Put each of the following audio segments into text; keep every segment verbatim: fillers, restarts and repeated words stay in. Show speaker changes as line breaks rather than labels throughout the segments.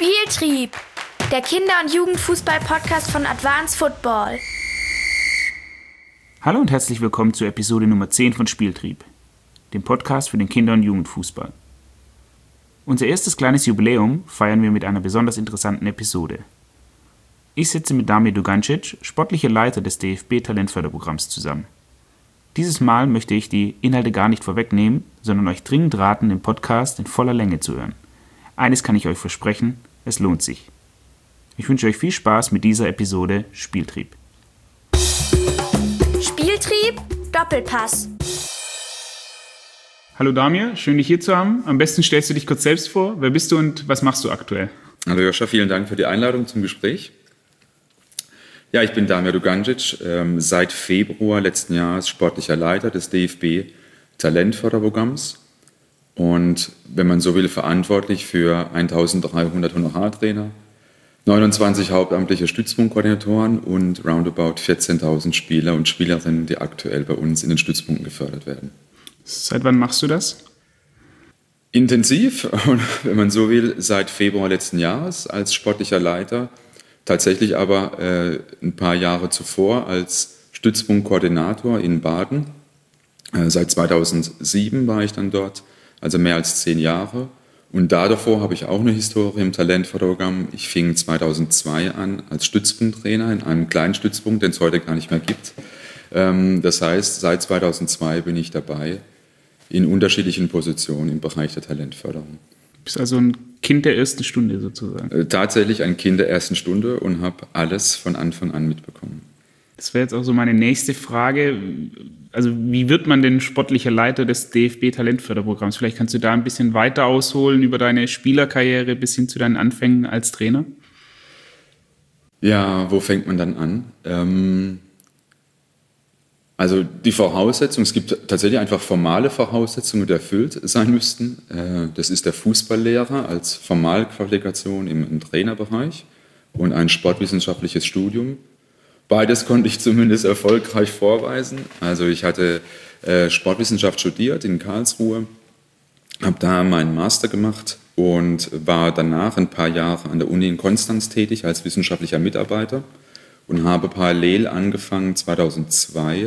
Spieltrieb, der Kinder- und Jugendfußball-Podcast von Advanced Football.
Hallo und herzlich willkommen zur Episode Nummer zehn von Spieltrieb, dem Podcast für den Kinder- und Jugendfußball. Unser erstes kleines Jubiläum feiern wir mit einer besonders interessanten Episode. Ich sitze mit Damir Dugancic, sportlicher Leiter des D F B-Talentförderprogramms, zusammen. Dieses Mal möchte ich die Inhalte gar nicht vorwegnehmen, sondern euch dringend raten, den Podcast in voller Länge zu hören. Eines kann ich euch versprechen, es lohnt sich. Ich wünsche euch viel Spaß mit dieser Episode Spieltrieb.
Spieltrieb, Doppelpass.
Hallo Damir, schön dich hier zu haben. Am besten stellst du dich kurz selbst vor. Wer bist du und was machst du aktuell?
Hallo Joscha, vielen Dank für die Einladung zum Gespräch. Ja, ich bin Damir Dugancic, ähm, seit Februar letzten Jahres sportlicher Leiter des D F B-Talentförderprogramms und, wenn man so will, verantwortlich für eintausenddreihundert Honorartrainer, neunundzwanzig hauptamtliche Stützpunktkoordinatoren und roundabout vierzehntausend Spieler und Spielerinnen, die aktuell bei uns in den Stützpunkten gefördert werden. Seit wann machst du das? Intensiv, und wenn man so will, seit Februar letzten Jahres als sportlicher Leiter, tatsächlich aber äh, ein paar Jahre zuvor als Stützpunktkoordinator in Baden. Äh, seit zweitausendsieben war ich dann dort, also mehr als zehn Jahre. Und da davor habe ich auch eine Historie im Talentförderprogramm. Ich fing zweitausendzwei an als Stützpunkttrainer in einem kleinen Stützpunkt, den es heute gar nicht mehr gibt. Ähm, das heißt, seit zweitausendzwei bin ich dabei in unterschiedlichen Positionen im Bereich der Talentförderung.
Du bist also ein Kind der ersten Stunde sozusagen.
Äh, tatsächlich ein Kind der ersten Stunde und habe alles von Anfang an mitbekommen.
Das wäre jetzt auch so meine nächste Frage. Also wie wird man denn sportlicher Leiter des D F B-Talentförderprogramms? Vielleicht kannst du da ein bisschen weiter ausholen über deine Spielerkarriere bis hin zu deinen Anfängen als Trainer?
Ja, wo fängt man dann an? Ähm Also die Voraussetzungen, es gibt tatsächlich einfach formale Voraussetzungen, die erfüllt sein müssten. Das ist der Fußballlehrer als Formalqualifikation im Trainerbereich und ein sportwissenschaftliches Studium. Beides konnte ich zumindest erfolgreich vorweisen. Also ich hatte Sportwissenschaft studiert in Karlsruhe, habe da meinen Master gemacht und war danach ein paar Jahre an der Uni in Konstanz tätig als wissenschaftlicher Mitarbeiter. Und habe parallel angefangen zweitausendzwei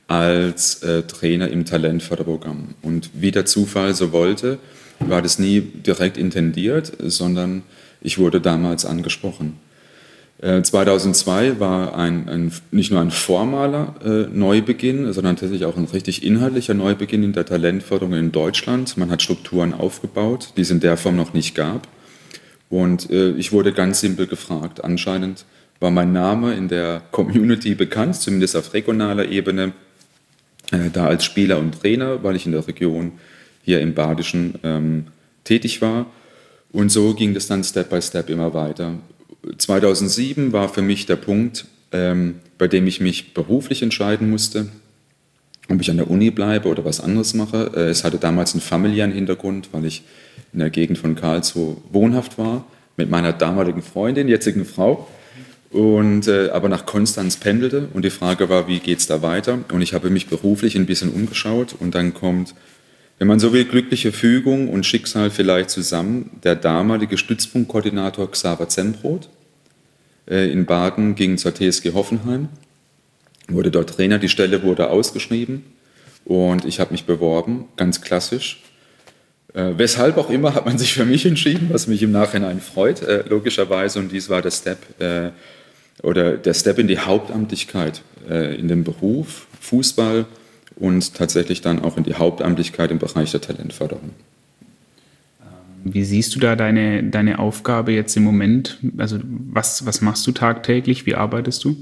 als äh, Trainer im Talentförderprogramm. Und wie der Zufall so wollte, war das nie direkt intendiert, sondern ich wurde damals angesprochen. Äh, zweitausendzwei war ein, ein, nicht nur ein formaler äh, Neubeginn, sondern tatsächlich auch ein richtig inhaltlicher Neubeginn in der Talentförderung in Deutschland. Man hat Strukturen aufgebaut, die es in der Form noch nicht gab. Und äh, ich wurde ganz simpel gefragt. Anscheinend war mein Name in der Community bekannt, zumindest auf regionaler Ebene, äh, da als Spieler und Trainer, weil ich in der Region hier im Badischen ähm, tätig war. Und so ging das dann Step by Step immer weiter. zweitausendsieben war für mich der Punkt, ähm, bei dem ich mich beruflich entscheiden musste, ob ich an der Uni bleibe oder was anderes mache. Äh, es hatte damals einen familiären Hintergrund, weil ich in der Gegend von Karlsruhe wohnhaft war, mit meiner damaligen Freundin, jetzigen Frau. Und, äh, aber nach Konstanz pendelte und die Frage war, wie geht es da weiter? Und ich habe mich beruflich ein bisschen umgeschaut und dann kommt, wenn man so will, glückliche Fügung und Schicksal vielleicht zusammen. Der damalige Stützpunktkoordinator Xaver Zembrot äh, in Baden ging zur T S G Hoffenheim, wurde dort Trainer, die Stelle wurde ausgeschrieben und ich habe mich beworben, ganz klassisch. Äh, weshalb auch immer hat man sich für mich entschieden, was mich im Nachhinein freut, äh, logischerweise. Und dies war der Step, äh, oder der Step in die Hauptamtlichkeit, äh, in den Beruf Fußball und tatsächlich dann auch in die Hauptamtlichkeit im Bereich der Talentförderung.
Wie siehst du da deine, deine Aufgabe jetzt im Moment? Also was, was machst du tagtäglich? Wie arbeitest du?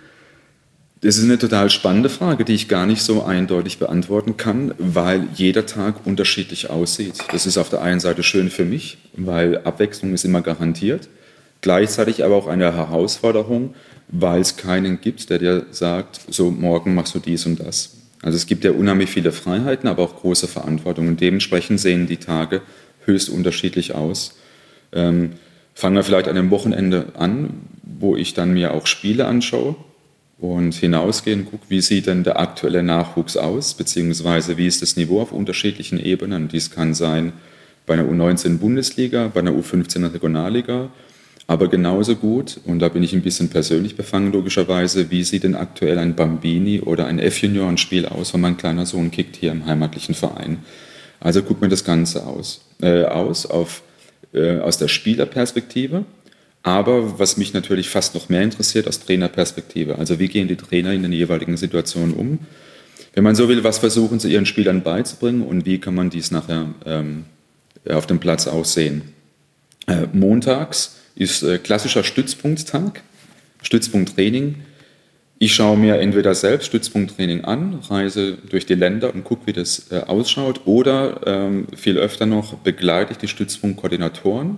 Das ist eine total spannende Frage, die ich gar nicht so eindeutig beantworten kann, weil jeder Tag unterschiedlich aussieht. Das ist auf der einen Seite schön für mich, weil Abwechslung ist immer garantiert. Gleichzeitig aber auch eine Herausforderung, weil es keinen gibt, der dir sagt, so morgen machst du dies und das. Also es gibt ja unheimlich viele Freiheiten, aber auch große Verantwortungen. Dementsprechend sehen die Tage höchst unterschiedlich aus. Ähm, fangen wir vielleicht an einem Wochenende an, wo ich dann mir auch Spiele anschaue und hinausgehen, gucke, wie sieht denn der aktuelle Nachwuchs aus, beziehungsweise wie ist das Niveau auf unterschiedlichen Ebenen. Dies kann sein bei einer U neunzehn Bundesliga, bei einer U fünfzehn Regionalliga, aber genauso gut, und da bin ich ein bisschen persönlich befangen logischerweise, wie sieht denn aktuell ein Bambini oder ein F-Junioren-Spiel aus, wenn mein kleiner Sohn kickt hier im heimatlichen Verein. Also guckt mir das Ganze aus, äh, aus auf, äh, aus der Spielerperspektive, aber was mich natürlich fast noch mehr interessiert, aus Trainerperspektive. Also wie gehen die Trainer in den jeweiligen Situationen um? Wenn man so will, was versuchen sie ihren Spielern beizubringen und wie kann man dies nachher ähm, auf dem Platz auch sehen? Äh, montags ist äh, klassischer Stützpunkttag, Stützpunkttraining. Ich schaue mir entweder selbst Stützpunkttraining an, reise durch die Länder und gucke, wie das äh, ausschaut, oder ähm, viel öfter noch begleite ich die Stützpunktkoordinatoren,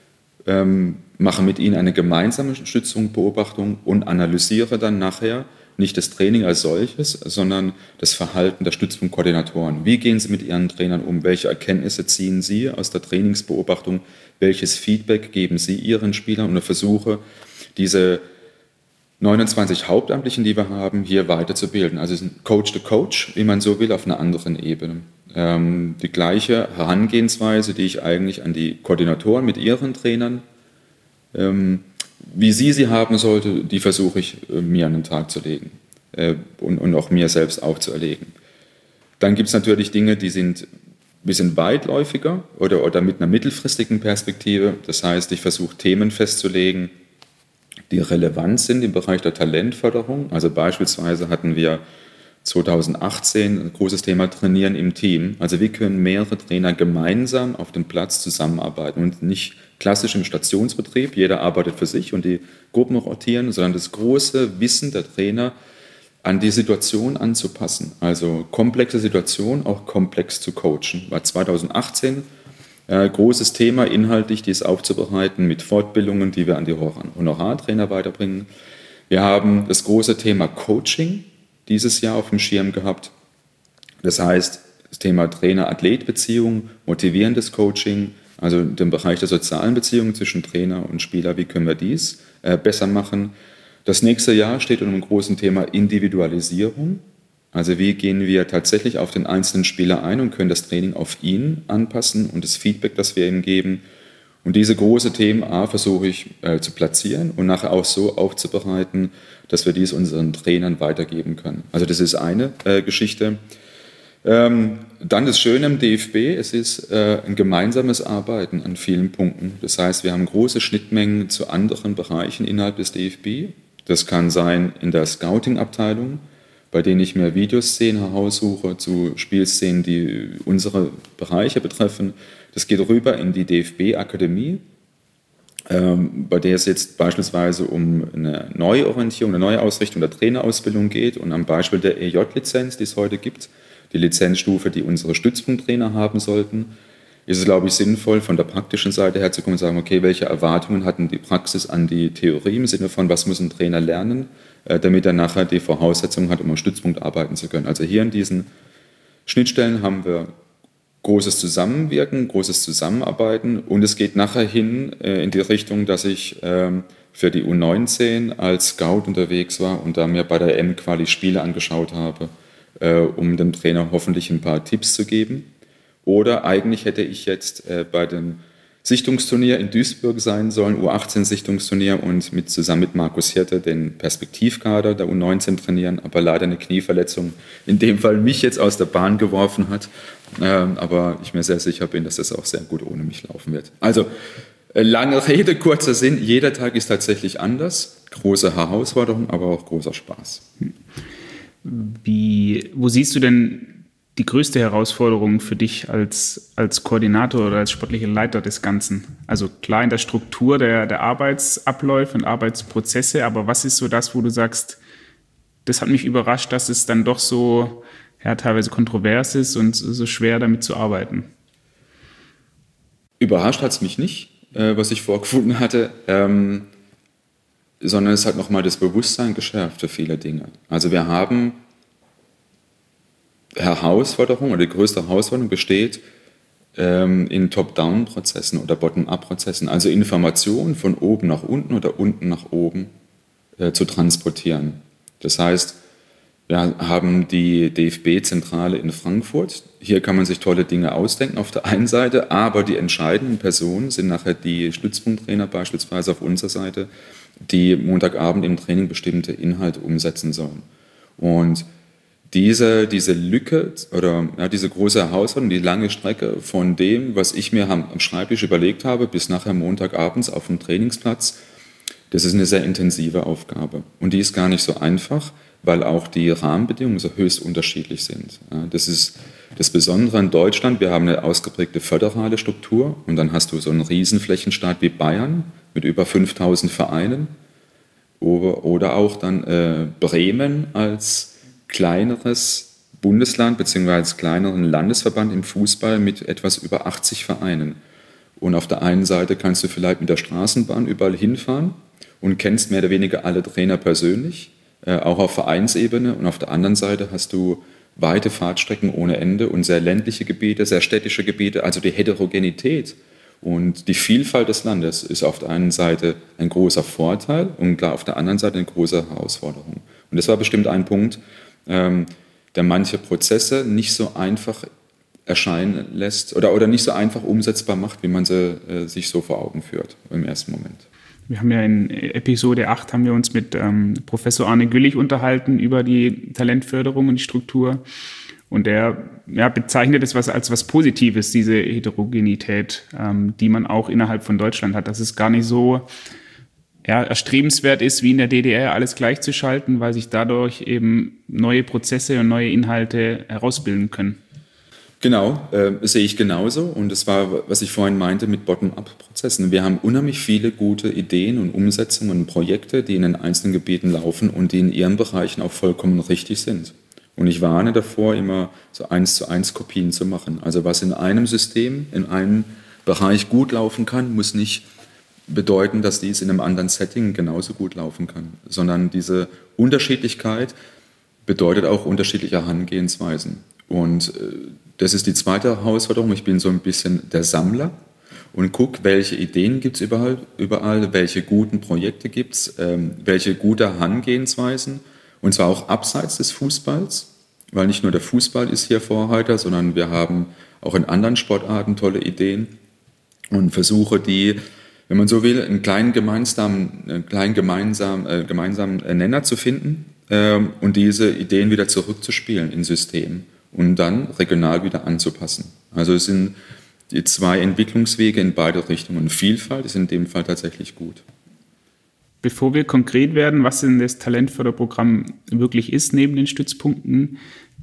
ähm, mache mit ihnen eine gemeinsame Stützpunktbeobachtung und analysiere dann nachher nicht das Training als solches, sondern das Verhalten der Stützpunktkoordinatoren. Wie gehen sie mit ihren Trainern um? Welche Erkenntnisse ziehen sie aus der Trainingsbeobachtung? Welches Feedback geben sie ihren Spielern? Und ich versuche, diese neunundzwanzig Hauptamtlichen, die wir haben, hier weiterzubilden. Also es ist ein Coach-to-Coach, wie man so will, auf einer anderen Ebene. Ähm, die gleiche Herangehensweise, die ich eigentlich an die Koordinatoren mit ihren Trainern ähm, wie sie sie haben sollte, die versuche ich äh, mir an den Tag zu legen äh, und, und auch mir selbst aufzuerlegen. Dann gibt es natürlich Dinge, die sind ein bisschen weitläufiger oder, oder mit einer mittelfristigen Perspektive. Das heißt, ich versuche Themen festzulegen, die relevant sind im Bereich der Talentförderung. Also beispielsweise hatten wir zweitausendachtzehn ein großes Thema Trainieren im Team. Also wie können mehrere Trainer gemeinsam auf dem Platz zusammenarbeiten und nicht klassisch im Stationsbetrieb, jeder arbeitet für sich und die Gruppen rotieren, sondern das große Wissen der Trainer an die Situation anzupassen. Also komplexe Situationen auch komplex zu coachen. War zweitausendachtzehn äh, großes Thema, inhaltlich dies aufzubereiten mit Fortbildungen, die wir an die Honorartrainer weiterbringen. Wir haben das große Thema Coaching dieses Jahr auf dem Schirm gehabt. Das heißt, das Thema Trainer-Athlet-Beziehung, motivierendes Coaching, also den Bereich der sozialen Beziehungen zwischen Trainer und Spieler, wie können wir dies äh, besser machen. Das nächste Jahr steht unter dem großen Thema Individualisierung. Also wie gehen wir tatsächlich auf den einzelnen Spieler ein und können das Training auf ihn anpassen und das Feedback, das wir ihm geben. Und diese großen Themen A, versuche ich äh, zu platzieren und nachher auch so aufzubereiten, dass wir dies unseren Trainern weitergeben können. Also das ist eine äh, Geschichte. Ähm, dann das Schöne im D F B, es ist äh, ein gemeinsames Arbeiten an vielen Punkten. Das heißt, wir haben große Schnittmengen zu anderen Bereichen innerhalb des D F B. Das kann sein in der Scouting-Abteilung, bei denen ich mir Videoszenen heraussuche zu Spielszenen, die unsere Bereiche betreffen. Das geht rüber in die D F B-Akademie, ähm, bei der es jetzt beispielsweise um eine Neuorientierung, eine neue Ausrichtung der Trainerausbildung geht und am Beispiel der E J-Lizenz, die es heute gibt, die Lizenzstufe, die unsere Stützpunkttrainer haben sollten, ist es, glaube ich, sinnvoll, von der praktischen Seite her zu kommen und sagen, okay, welche Erwartungen hatten die Praxis an die Theorie im Sinne von, was muss ein Trainer lernen, äh, damit er nachher die Voraussetzungen hat, um am Stützpunkt arbeiten zu können. Also hier in diesen Schnittstellen haben wir großes Zusammenwirken, großes Zusammenarbeiten und es geht nachher hin äh, in die Richtung, dass ich ähm, für die U neunzehn als Scout unterwegs war und da mir bei der M-Quali Spiele angeschaut habe, äh, um dem Trainer hoffentlich ein paar Tipps zu geben. Oder eigentlich hätte ich jetzt äh, bei dem Sichtungsturnier in Duisburg sein sollen, U achtzehn Sichtungsturnier und mit, zusammen mit Markus Hirte den Perspektivkader der U neunzehn trainieren, aber leider eine Knieverletzung in dem Fall mich jetzt aus der Bahn geworfen hat. Ähm, aber ich mir sehr sicher bin, dass das auch sehr gut ohne mich laufen wird. Also äh, lange Rede, kurzer Sinn, jeder Tag ist tatsächlich anders. Große Herausforderung, aber auch großer Spaß.
Wie, wo siehst du denn die größte Herausforderung für dich als, als Koordinator oder als sportlicher Leiter des Ganzen? Also klar in der Struktur der, der Arbeitsabläufe und Arbeitsprozesse, aber was ist so das, wo du sagst, das hat mich überrascht, dass es dann doch so ja, teilweise kontrovers ist und so schwer damit zu arbeiten?
Überrascht hat es mich nicht, äh, was ich vorgefunden hatte, ähm, sondern es hat nochmal das Bewusstsein geschärft für viele Dinge. Also wir haben Herausforderung oder die größte Herausforderung besteht ähm, in Top-Down-Prozessen oder Bottom-Up-Prozessen, also Informationen von oben nach unten oder unten nach oben äh, zu transportieren. Das heißt, Wir haben die D F B-Zentrale in Frankfurt. Hier kann man sich tolle Dinge ausdenken auf der einen Seite, aber die entscheidenden Personen sind nachher die Stützpunkttrainer beispielsweise auf unserer Seite, die Montagabend im Training bestimmte Inhalte umsetzen sollen. Und diese, diese Lücke oder ja, diese große Herausforderung, die lange Strecke von dem, was ich mir am Schreibtisch überlegt habe, bis nachher Montagabends auf dem Trainingsplatz, das ist eine sehr intensive Aufgabe. Und die ist gar nicht so einfach, weil auch die Rahmenbedingungen so höchst unterschiedlich sind. Ja, das ist das Besondere in Deutschland. Wir haben eine ausgeprägte föderale Struktur und dann hast du so einen Riesenflächenstaat wie Bayern mit über fünftausend Vereinen oder, oder auch dann äh, Bremen als kleineres Bundesland bzw. als kleineren Landesverband im Fußball mit etwas über achtzig Vereinen. Und auf der einen Seite kannst du vielleicht mit der Straßenbahn überall hinfahren und kennst mehr oder weniger alle Trainer persönlich, äh, auch auf Vereinsebene. Und auf der anderen Seite hast du weite Fahrtstrecken ohne Ende und sehr ländliche Gebiete, sehr städtische Gebiete. Also die Heterogenität und die Vielfalt des Landes ist auf der einen Seite ein großer Vorteil und klar auf der anderen Seite eine große Herausforderung. Und das war bestimmt ein Punkt, ähm, der manche Prozesse nicht so einfach erscheinen lässt oder, oder nicht so einfach umsetzbar macht, wie man sie äh, sich so vor Augen führt im ersten Moment.
Wir haben ja in Episode acht haben wir uns mit ähm, Professor Arne Güllich unterhalten über die Talentförderung und die Struktur. Und er ja, bezeichnet es was, als was Positives, diese Heterogenität, ähm, die man auch innerhalb von Deutschland hat. Dass es gar nicht so ja, erstrebenswert ist, wie in der D D R alles gleichzuschalten, weil sich dadurch eben neue Prozesse und neue Inhalte herausbilden können.
Genau, äh, sehe ich genauso. Und das war, was ich vorhin meinte mit Bottom-up-Prozessen. Wir haben unheimlich viele gute Ideen und Umsetzungen und Projekte, die in den einzelnen Gebieten laufen und die in ihren Bereichen auch vollkommen richtig sind. Und ich warne davor, immer so eins zu eins Kopien zu machen. Also was in einem System, in einem Bereich gut laufen kann, muss nicht bedeuten, dass dies in einem anderen Setting genauso gut laufen kann. Sondern diese Unterschiedlichkeit bedeutet auch unterschiedliche Herangehensweisen. Und äh, das ist die zweite Herausforderung. Ich bin so ein bisschen der Sammler und gucke, welche Ideen gibt es überall, überall, welche guten Projekte gibt es, ähm, welche gute Herangehensweisen. Und zwar auch abseits des Fußballs, weil nicht nur der Fußball ist hier Vorreiter, sondern wir haben auch in anderen Sportarten tolle Ideen und versuche die, wenn man so will, einen kleinen gemeinsamen, einen kleinen gemeinsam, äh, gemeinsamen Nenner zu finden äh, und diese Ideen wieder zurückzuspielen in Systemen und dann regional wieder anzupassen. Also es sind die zwei Entwicklungswege in beide Richtungen. Vielfalt ist in dem Fall tatsächlich gut.
Bevor wir konkret werden, was denn das Talentförderprogramm wirklich ist neben den Stützpunkten,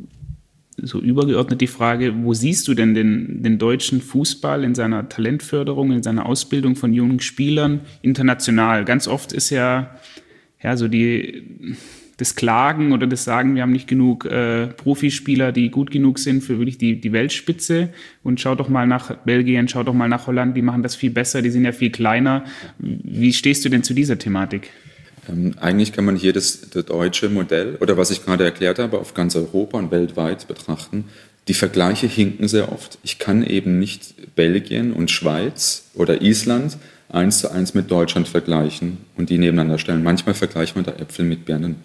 so übergeordnet die Frage, wo siehst du denn den, den deutschen Fußball in seiner Talentförderung, in seiner Ausbildung von jungen Spielern international? Ganz oft ist ja, ja so die... das Klagen oder das Sagen, wir haben nicht genug äh, Profispieler, die gut genug sind für wirklich die, die Weltspitze. Und schau doch mal nach Belgien, schau doch mal nach Holland, die machen das viel besser, die sind ja viel kleiner. Wie stehst du denn zu dieser Thematik?
Ähm, eigentlich kann man hier das, das deutsche Modell, oder was ich gerade erklärt habe, auf ganz Europa und weltweit betrachten. Die Vergleiche hinken sehr oft. Ich kann eben nicht Belgien und Schweiz oder Island eins zu eins mit Deutschland vergleichen und die nebeneinander stellen. Manchmal vergleicht man da Äpfel mit Birnen.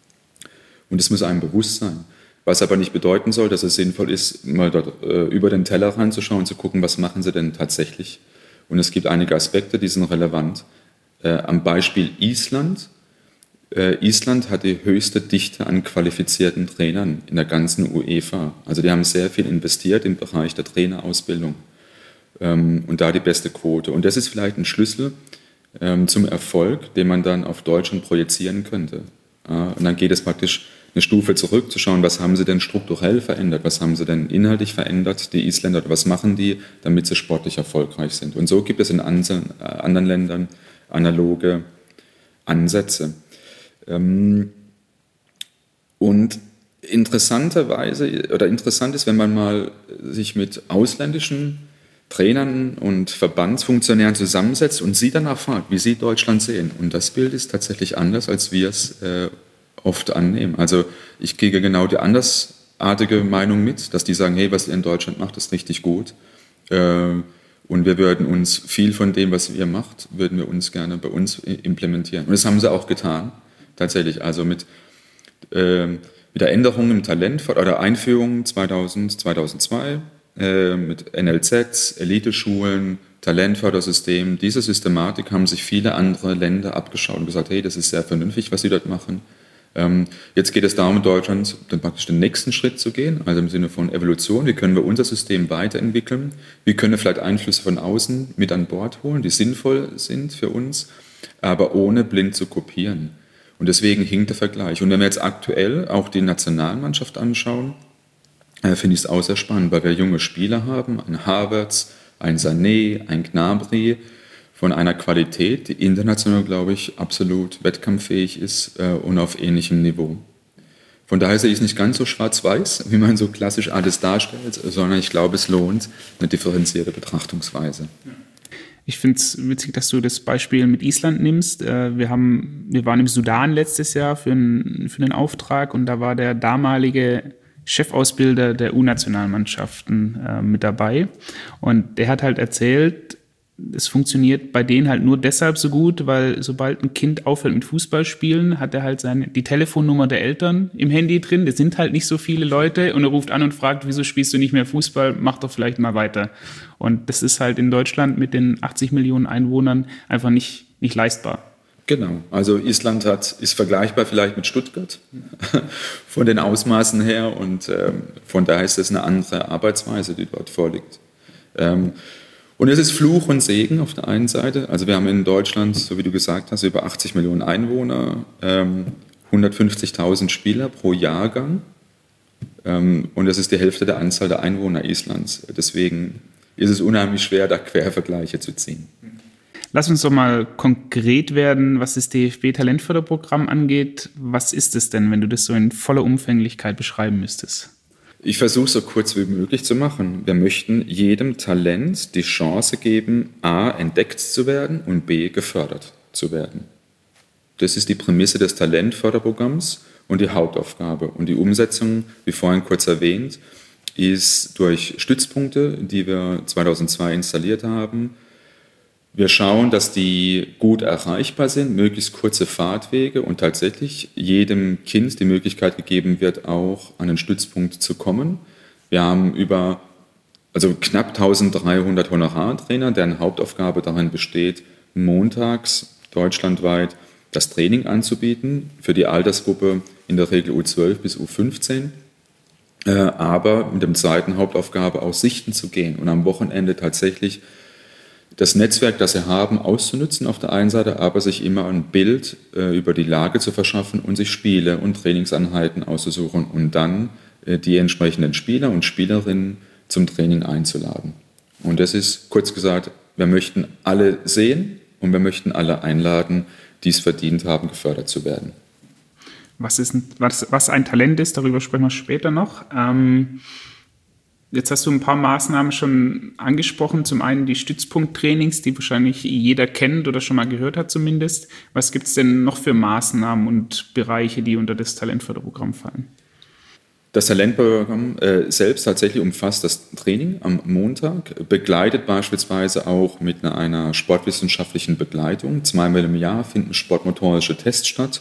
Und es muss einem bewusst sein. Was aber nicht bedeuten soll, dass es sinnvoll ist, mal dort äh, über den Tellerrand zu schauen und zu gucken, was machen sie denn tatsächlich. Und es gibt einige Aspekte, die sind relevant. Äh, am Beispiel Island. Äh, Island hat die höchste Dichte an qualifizierten Trainern in der ganzen UEFA. Also die haben sehr viel investiert im Bereich der Trainerausbildung. Ähm, und da die beste Quote. Und das ist vielleicht ein Schlüssel ähm, zum Erfolg, den man dann auf Deutschland projizieren könnte. Äh, und dann geht es praktisch eine Stufe zurück, zu schauen, was haben sie denn strukturell verändert, was haben sie denn inhaltlich verändert, die Isländer, oder was machen die, damit sie sportlich erfolgreich sind. Und so gibt es in anderen Ländern analoge Ansätze. Und interessanterweise, oder interessant ist, wenn man mal sich mit ausländischen Trainern und Verbandsfunktionären zusammensetzt und sie danach fragt, wie sie Deutschland sehen. Und das Bild ist tatsächlich anders, als wir es äh, oft annehmen. Also ich kriege genau die andersartige Meinung mit, dass die sagen, hey, was ihr in Deutschland macht, ist richtig gut. Äh, und wir würden uns viel von dem, was ihr macht, würden wir uns gerne bei uns implementieren. Und das haben sie auch getan, tatsächlich. Also mit, äh, wieder Änderungen im Talent oder Einführungen zweitausend, zweitausendzwei äh, mit N L Zs, Eliteschulen, Talentfördersystem. Diese Systematik haben sich viele andere Länder abgeschaut und gesagt, hey, das ist sehr vernünftig, was sie dort machen. Ähm, jetzt geht es darum, in Deutschland dann praktisch den nächsten Schritt zu gehen, also im Sinne von Evolution. Wie können wir unser System weiterentwickeln? Wie können wir vielleicht Einflüsse von außen mit an Bord holen, die sinnvoll sind für uns, aber ohne blind zu kopieren? Und deswegen hinkt der Vergleich. Und wenn wir jetzt aktuell auch die Nationalmannschaft anschauen, äh, finde ich es auch sehr spannend, weil wir junge Spieler haben, ein Havertz, ein Sané, ein Gnabry, von einer Qualität, die international, glaube ich, absolut wettkampffähig ist äh, und auf ähnlichem Niveau. Von daher sehe ich es nicht ganz so schwarz-weiß, wie man so klassisch alles darstellt, sondern ich glaube, es lohnt eine differenzierte Betrachtungsweise.
Ich finde es witzig, dass du das Beispiel mit Island nimmst. Wir haben, wir waren im Sudan letztes Jahr für einen, für einen Auftrag und da war der damalige Chefausbilder der U-Nationalmannschaften äh, mit dabei. Und der hat halt erzählt, es funktioniert bei denen halt nur deshalb so gut, weil sobald ein Kind aufhört mit Fußball spielen, hat er halt seine, die Telefonnummer der Eltern im Handy drin. Das sind halt nicht so viele Leute und er ruft an und fragt, wieso spielst du nicht mehr Fußball? Mach doch vielleicht mal weiter. Und das ist halt in Deutschland mit den achtzig Millionen Einwohnern einfach nicht, nicht leistbar.
Genau, also Island hat, ist vergleichbar vielleicht mit Stuttgart von den Ausmaßen her und ähm, von daher ist es eine andere Arbeitsweise, die dort vorliegt. Ähm, Und es ist Fluch und Segen auf der einen Seite. Also wir haben in Deutschland, so wie du gesagt hast, über achtzig Millionen Einwohner, ähm, hundertfünfzigtausend Spieler pro Jahrgang. Ähm, und das ist die Hälfte der Anzahl der Einwohner Islands. Deswegen ist es unheimlich schwer, da Quervergleiche zu ziehen.
Lass uns doch mal konkret werden, was das D F B-Talentförderprogramm angeht. Was ist es denn, wenn du das so in voller Umfänglichkeit beschreiben müsstest?
Ich versuche es so kurz wie möglich zu machen. Wir möchten jedem Talent die Chance geben, a. entdeckt zu werden und b. gefördert zu werden. Das ist die Prämisse des Talentförderprogramms und die Hauptaufgabe. Und die Umsetzung, wie vorhin kurz erwähnt, ist durch Stützpunkte, die wir zweitausendzwei installiert haben. Wir schauen, dass die gut erreichbar sind, möglichst kurze Fahrtwege und tatsächlich jedem Kind die Möglichkeit gegeben wird, auch an den Stützpunkt zu kommen. Wir haben über, also knapp eintausenddreihundert Honorartrainer, deren Hauptaufgabe darin besteht, montags deutschlandweit das Training anzubieten, für die Altersgruppe in der Regel U zwölf bis U fünfzehn, äh, aber mit der zweiten Hauptaufgabe auch sichten zu gehen und am Wochenende tatsächlich das Netzwerk, das sie haben, auszunutzen auf der einen Seite, aber sich immer ein Bild äh, über die Lage zu verschaffen und sich Spiele und Trainingseinheiten auszusuchen und dann äh, die entsprechenden Spieler und Spielerinnen zum Training einzuladen. Und das ist, kurz gesagt, wir möchten alle sehen und wir möchten alle einladen, die es verdient haben, gefördert zu werden.
Was, ist, was, was ein Talent ist, darüber sprechen wir später noch. Ähm Jetzt hast du ein paar Maßnahmen schon angesprochen. Zum einen die Stützpunkttrainings, die wahrscheinlich jeder kennt oder schon mal gehört hat zumindest. Was gibt es denn noch für Maßnahmen und Bereiche, die unter das Talentförderprogramm fallen?
Das Talentprogramm äh, selbst tatsächlich umfasst das Training am Montag, begleitet beispielsweise auch mit einer, einer sportwissenschaftlichen Begleitung. Zweimal im Jahr finden sportmotorische Tests statt,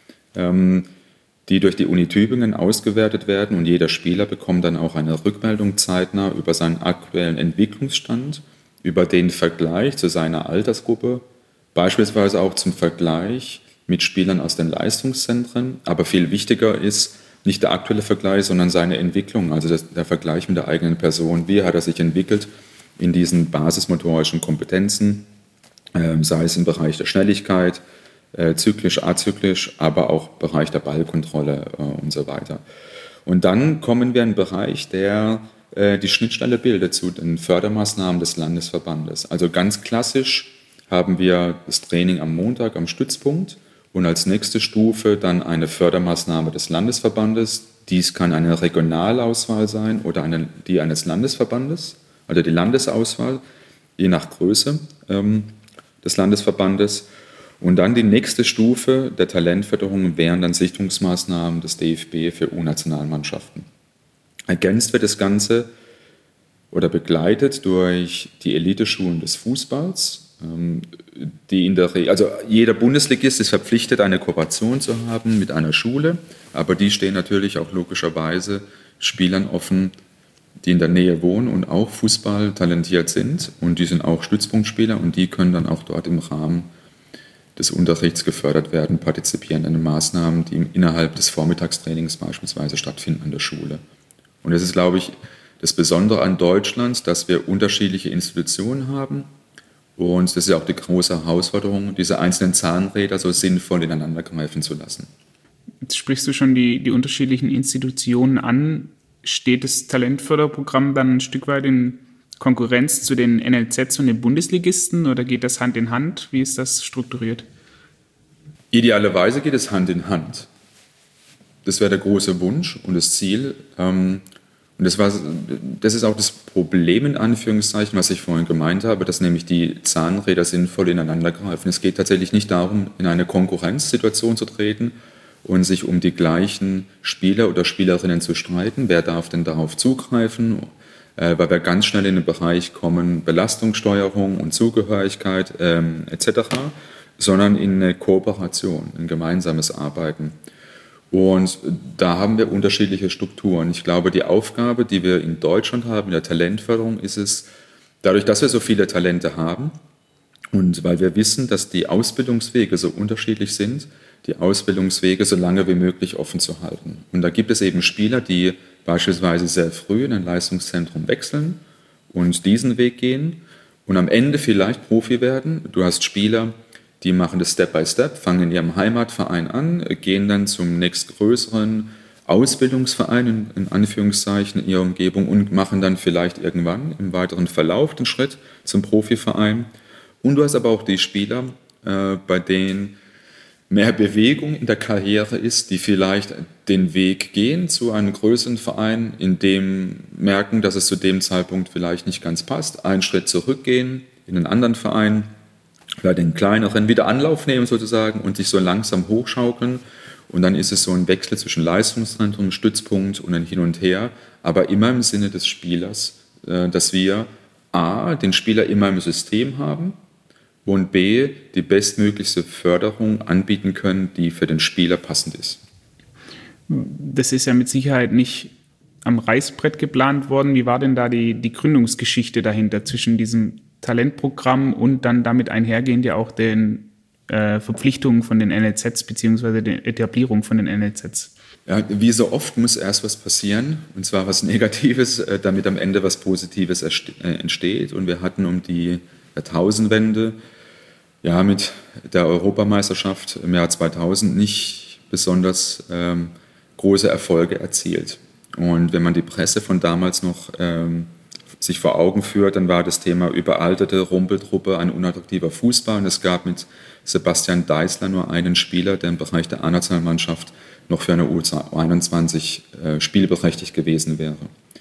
ähm, die durch die Uni Tübingen ausgewertet werden und jeder Spieler bekommt dann auch eine Rückmeldung zeitnah über seinen aktuellen Entwicklungsstand, über den Vergleich zu seiner Altersgruppe, beispielsweise auch zum Vergleich mit Spielern aus den Leistungszentren. Aber viel wichtiger ist nicht der aktuelle Vergleich, sondern seine Entwicklung, also das, der Vergleich mit der eigenen Person. Wie hat er sich entwickelt in diesen basismotorischen Kompetenzen, äh, sei es im Bereich der Schnelligkeit, zyklisch, azyklisch, aber auch Bereich der Ballkontrolle äh, und so weiter. Und dann kommen wir in einen Bereich, der äh, die Schnittstelle bildet zu den Fördermaßnahmen des Landesverbandes. Also ganz klassisch haben wir das Training am Montag am Stützpunkt und als nächste Stufe dann eine Fördermaßnahme des Landesverbandes. Dies kann eine Regionalauswahl sein oder eine, die eines Landesverbandes, also die Landesauswahl, je nach Größe ähm, des Landesverbandes. Und dann die nächste Stufe der Talentförderung wären dann Sichtungsmaßnahmen des D F B für U-Nationalmannschaften. Ergänzt wird das Ganze oder begleitet durch die Eliteschulen des Fußballs. die in der Re- also jeder Bundesligist ist verpflichtet, eine Kooperation zu haben mit einer Schule, aber die stehen natürlich auch logischerweise Spielern offen, die in der Nähe wohnen und auch Fußball talentiert sind, und die sind auch Stützpunktspieler, und die können dann auch dort im Rahmen des Unterrichts gefördert werden, partizipieren an den Maßnahmen, die innerhalb des Vormittagstrainings beispielsweise stattfinden an der Schule. Und das ist, glaube ich, das Besondere an Deutschland, dass wir unterschiedliche Institutionen haben, und das ist ja auch die große Herausforderung, diese einzelnen Zahnräder so sinnvoll ineinander greifen zu lassen.
Jetzt sprichst du schon die, die unterschiedlichen Institutionen an. Steht das Talentförderprogramm dann ein Stück weit in Konkurrenz zu den N L Zs und den Bundesligisten, oder geht das Hand in Hand? Wie ist das strukturiert?
Idealerweise geht es Hand in Hand. Das wäre der große Wunsch und das Ziel. Und das, war, das ist auch das Problem, in Anführungszeichen, was ich vorhin gemeint habe, dass nämlich die Zahnräder sinnvoll ineinander greifen. Es geht tatsächlich nicht darum, in eine Konkurrenzsituation zu treten und sich um die gleichen Spieler oder Spielerinnen zu streiten. Wer darf denn darauf zugreifen? Weil wir ganz schnell in den Bereich kommen, Belastungssteuerung und Zugehörigkeit ähm, et cetera, sondern in eine Kooperation, ein gemeinsames Arbeiten. Und da haben wir unterschiedliche Strukturen. Ich glaube, die Aufgabe, die wir in Deutschland haben, in der Talentförderung, ist es, dadurch, dass wir so viele Talente haben und weil wir wissen, dass die Ausbildungswege so unterschiedlich sind, die Ausbildungswege so lange wie möglich offen zu halten. Und da gibt es eben Spieler, die beispielsweise sehr früh in ein Leistungszentrum wechseln und diesen Weg gehen und am Ende vielleicht Profi werden. Du hast Spieler, die machen das Step by Step, fangen in ihrem Heimatverein an, gehen dann zum nächstgrößeren Ausbildungsverein, in, in Anführungszeichen, in ihrer Umgebung, und machen dann vielleicht irgendwann im weiteren Verlauf den Schritt zum Profiverein. Und du hast aber auch die Spieler, äh, bei denen mehr Bewegung in der Karriere ist, die vielleicht den Weg gehen zu einem größeren Verein, in dem merken, dass es zu dem Zeitpunkt vielleicht nicht ganz passt, einen Schritt zurückgehen in einen anderen Verein, vielleicht den kleineren, wieder Anlauf nehmen sozusagen und sich so langsam hochschaukeln. Und dann ist es so ein Wechsel zwischen Leistungszentrum, Stützpunkt und ein Hin und Her, aber immer im Sinne des Spielers, dass wir a, den Spieler immer im System haben, und b, die bestmöglichste Förderung anbieten können, die für den Spieler passend ist.
Das ist ja mit Sicherheit nicht am Reißbrett geplant worden. Wie war denn da die, die Gründungsgeschichte dahinter zwischen diesem Talentprogramm und dann damit einhergehend ja auch den äh, Verpflichtungen von den N L Zs bzw. der Etablierung von den N L Zs?
Ja, wie so oft muss erst was passieren, und zwar was Negatives, äh, damit am Ende was Positives erste- äh, entsteht. Und wir hatten um die Jahrtausendwende ja mit der Europameisterschaft im Jahr zweitausend nicht besonders ähm, große Erfolge erzielt. Und wenn man die Presse von damals noch ähm, sich vor Augen führt, dann war das Thema überalterte Rumpeltruppe, ein unattraktiver Fußball. Und es gab mit Sebastian Deißler nur einen Spieler, der im Bereich der A-Nationalmannschaft noch für eine U einundzwanzig äh, spielberechtigt gewesen wäre.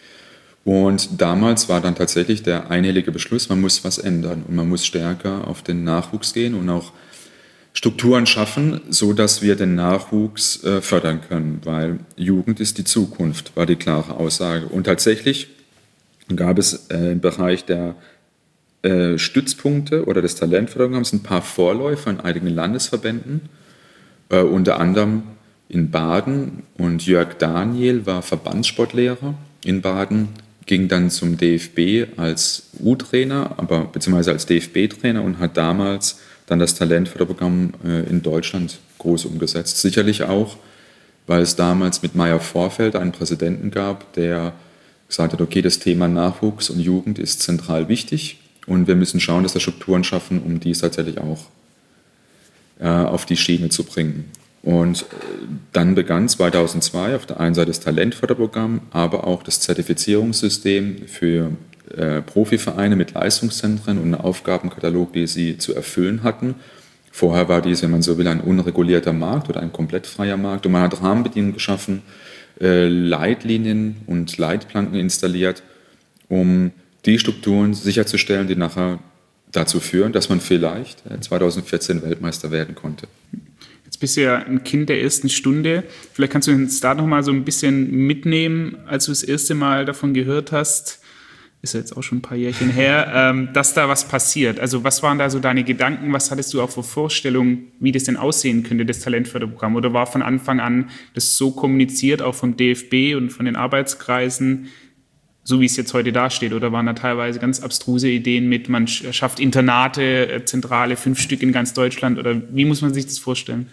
Und damals war dann tatsächlich der einhellige Beschluss, man muss was ändern und man muss stärker auf den Nachwuchs gehen und auch Strukturen schaffen, so dass wir den Nachwuchs äh, fördern können, weil Jugend ist die Zukunft, war die klare Aussage. Und tatsächlich gab es äh, im Bereich der äh, Stützpunkte oder des Talentförderprogramms ein paar Vorläufer in einigen Landesverbänden, äh, unter anderem in Baden, und Jörg Daniel war Verbandssportlehrer in Baden, ging dann zum D F B als U-Trainer, aber beziehungsweise als D F B-Trainer, und hat damals dann das Talentförderprogramm äh, in Deutschland groß umgesetzt. Sicherlich auch, weil es damals mit Meyer Vorfeld einen Präsidenten gab, der gesagt hat, okay, das Thema Nachwuchs und Jugend ist zentral wichtig und wir müssen schauen, dass wir Strukturen schaffen, um dies tatsächlich auch äh, auf die Schiene zu bringen. Und dann begann zweitausendzwei auf der einen Seite das Talentförderprogramm, aber auch das Zertifizierungssystem für äh, Profivereine mit Leistungszentren und einen Aufgabenkatalog, die sie zu erfüllen hatten. Vorher war dies, wenn man so will, ein unregulierter Markt oder ein komplett freier Markt. Und man hat Rahmenbedingungen geschaffen, äh, Leitlinien und Leitplanken installiert, um die Strukturen sicherzustellen, die nachher dazu führen, dass man vielleicht äh, zweitausendvierzehn Weltmeister werden konnte.
Jetzt bist du ja ein Kind der ersten Stunde. Vielleicht kannst du uns da noch mal so ein bisschen mitnehmen, als du das erste Mal davon gehört hast, ist ja jetzt auch schon ein paar Jährchen her, ähm, dass da was passiert. Also was waren da so deine Gedanken, was hattest du auch für Vorstellungen, wie das denn aussehen könnte, das Talentförderprogramm? Oder war von Anfang an das so kommuniziert, auch vom D F B und von den Arbeitskreisen, so wie es jetzt heute dasteht? Oder waren da teilweise ganz abstruse Ideen mit, man schafft Internate, zentrale, fünf Stück in ganz Deutschland? Oder wie muss man sich das vorstellen?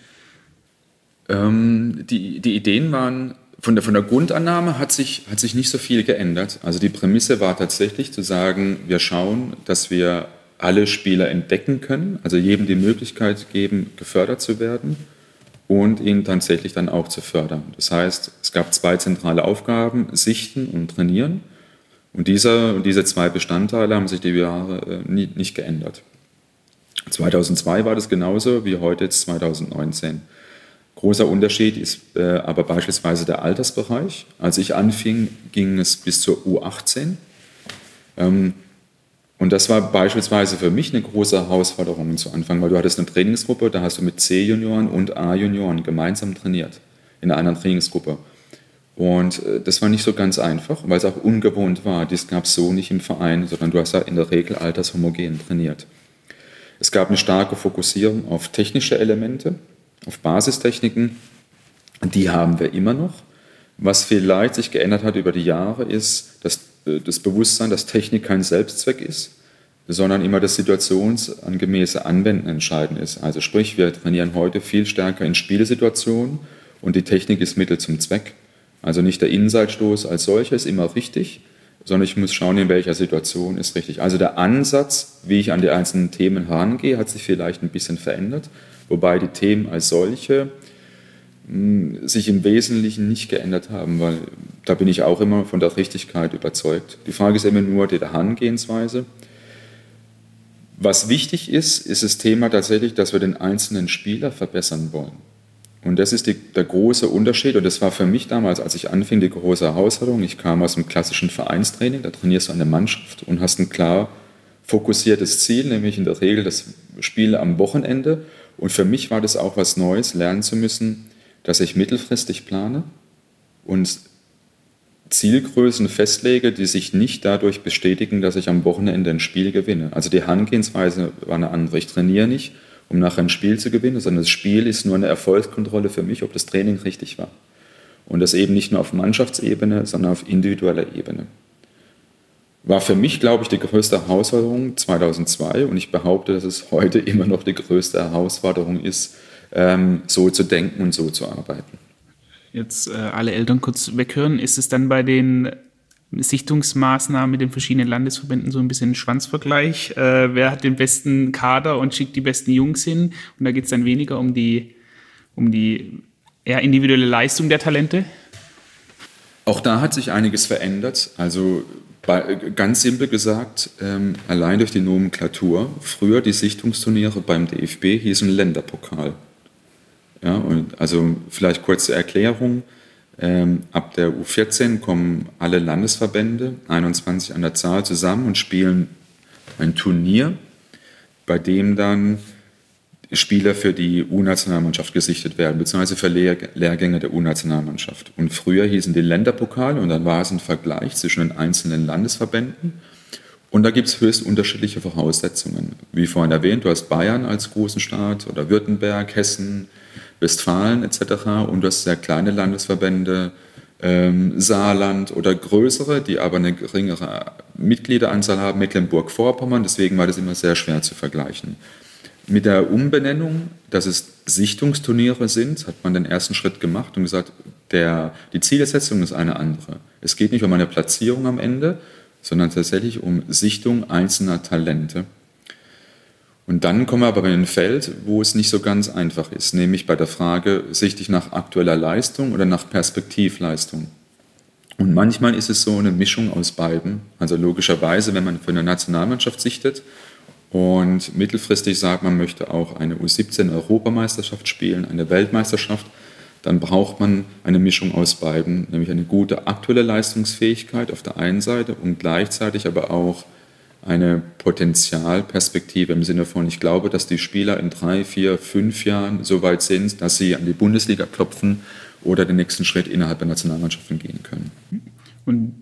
Ähm, die, die Ideen waren... Von der, von der Grundannahme hat sich, hat sich nicht so viel geändert. Also die Prämisse war tatsächlich zu sagen, wir schauen, dass wir alle Spieler entdecken können, also jedem die Möglichkeit geben, gefördert zu werden und ihn tatsächlich dann auch zu fördern. Das heißt, es gab zwei zentrale Aufgaben, sichten und trainieren. Und diese, diese zwei Bestandteile haben sich die Jahre nie, nicht geändert. zweitausendzwei war das genauso wie heute jetzt zweitausendneunzehn. Großer Unterschied ist äh, aber beispielsweise der Altersbereich. Als ich anfing, ging es bis zur U achtzehn. Ähm, und das war beispielsweise für mich eine große Herausforderung zu Anfang, weil du hattest eine Trainingsgruppe, da hast du mit C-Junioren und A-Junioren gemeinsam trainiert, in einer anderen Trainingsgruppe. Und äh, das war nicht so ganz einfach, weil es auch ungewohnt war. Dies gab es so nicht im Verein, sondern du hast ja in der Regel altershomogen trainiert. Es gab eine starke Fokussierung auf technische Elemente, auf Basistechniken, die haben wir immer noch. Was vielleicht sich geändert hat über die Jahre, ist dass, äh, das Bewusstsein, dass Technik kein Selbstzweck ist, sondern immer das situationsangemäße Anwenden entscheidend ist. Also sprich, wir trainieren heute viel stärker in Spielsituationen und die Technik ist Mittel zum Zweck. Also nicht der Innenseitstoß als solcher ist immer richtig, sondern ich muss schauen, in welcher Situation ist richtig. Also der Ansatz, wie ich an die einzelnen Themen herangehe, hat sich vielleicht ein bisschen verändert. Wobei die Themen als solche mh, sich im Wesentlichen nicht geändert haben, weil da bin ich auch immer von der Richtigkeit überzeugt. Die Frage ist immer nur die Herangehensweise. Was wichtig ist, ist das Thema tatsächlich, dass wir den einzelnen Spieler verbessern wollen. Und das ist die, der große Unterschied und das war für mich damals, als ich anfing, die große Herausforderung. Ich kam aus dem klassischen Vereinstraining, da trainierst du eine Mannschaft und hast ein klar fokussiertes Ziel, nämlich in der Regel das Spiel am Wochenende. Und für mich war das auch was Neues, lernen zu müssen, dass ich mittelfristig plane und Zielgrößen festlege, die sich nicht dadurch bestätigen, dass ich am Wochenende ein Spiel gewinne. Also die Herangehensweise war eine andere. Ich trainiere nicht, um nachher ein Spiel zu gewinnen, sondern das Spiel ist nur eine Erfolgskontrolle für mich, ob das Training richtig war. Und das eben nicht nur auf Mannschaftsebene, sondern auf individueller Ebene. War für mich, glaube ich, die größte Herausforderung zweitausendzwei und ich behaupte, dass es heute immer noch die größte Herausforderung ist, ähm, so zu denken und so zu arbeiten.
Jetzt äh, alle Eltern kurz weghören. Ist es dann bei den Sichtungsmaßnahmen mit den verschiedenen Landesverbänden so ein bisschen ein Schwanzvergleich? Äh, wer hat den besten Kader und schickt die besten Jungs hin? Und da geht es dann weniger um die, um die eher individuelle Leistung der Talente?
Auch da hat sich einiges verändert. Also bei, ganz simpel gesagt, ähm, allein durch die Nomenklatur. Früher die Sichtungsturniere beim D F B hießen Länderpokal. Ja, und also vielleicht kurze Erklärung. Ähm, ab der U vierzehn kommen alle Landesverbände, einundzwanzig an der Zahl, zusammen und spielen ein Turnier, bei dem dann Spieler für die U-Nationalmannschaft gesichtet werden, beziehungsweise für Lehr- Lehrgänge der U-Nationalmannschaft. Und früher hießen die Länderpokale und dann war es ein Vergleich zwischen den einzelnen Landesverbänden. Und da gibt es höchst unterschiedliche Voraussetzungen. Wie vorhin erwähnt, du hast Bayern als großen Staat oder Württemberg, Hessen, Westfalen et cetera. Und du hast sehr kleine Landesverbände, ähm, Saarland oder größere, die aber eine geringere Mitgliederanzahl haben, Mecklenburg-Vorpommern. Deswegen war das immer sehr schwer zu vergleichen. Mit der Umbenennung, dass es Sichtungsturniere sind, hat man den ersten Schritt gemacht und gesagt, der, die Zielsetzung ist eine andere. Es geht nicht um eine Platzierung am Ende, sondern tatsächlich um Sichtung einzelner Talente. Und dann kommen wir aber in ein Feld, wo es nicht so ganz einfach ist, nämlich bei der Frage, sichte ich nach aktueller Leistung oder nach Perspektivleistung. Und manchmal ist es so eine Mischung aus beiden. Also logischerweise, wenn man für eine Nationalmannschaft sichtet und mittelfristig sagt, man möchte auch eine U siebzehn-Europameisterschaft spielen, eine Weltmeisterschaft, dann braucht man eine Mischung aus beiden, nämlich eine gute aktuelle Leistungsfähigkeit auf der einen Seite und gleichzeitig aber auch eine Potenzialperspektive im Sinne von, ich glaube, dass die Spieler in drei, vier, fünf Jahren so weit sind, dass sie an die Bundesliga klopfen oder den nächsten Schritt innerhalb der Nationalmannschaften gehen können.
Und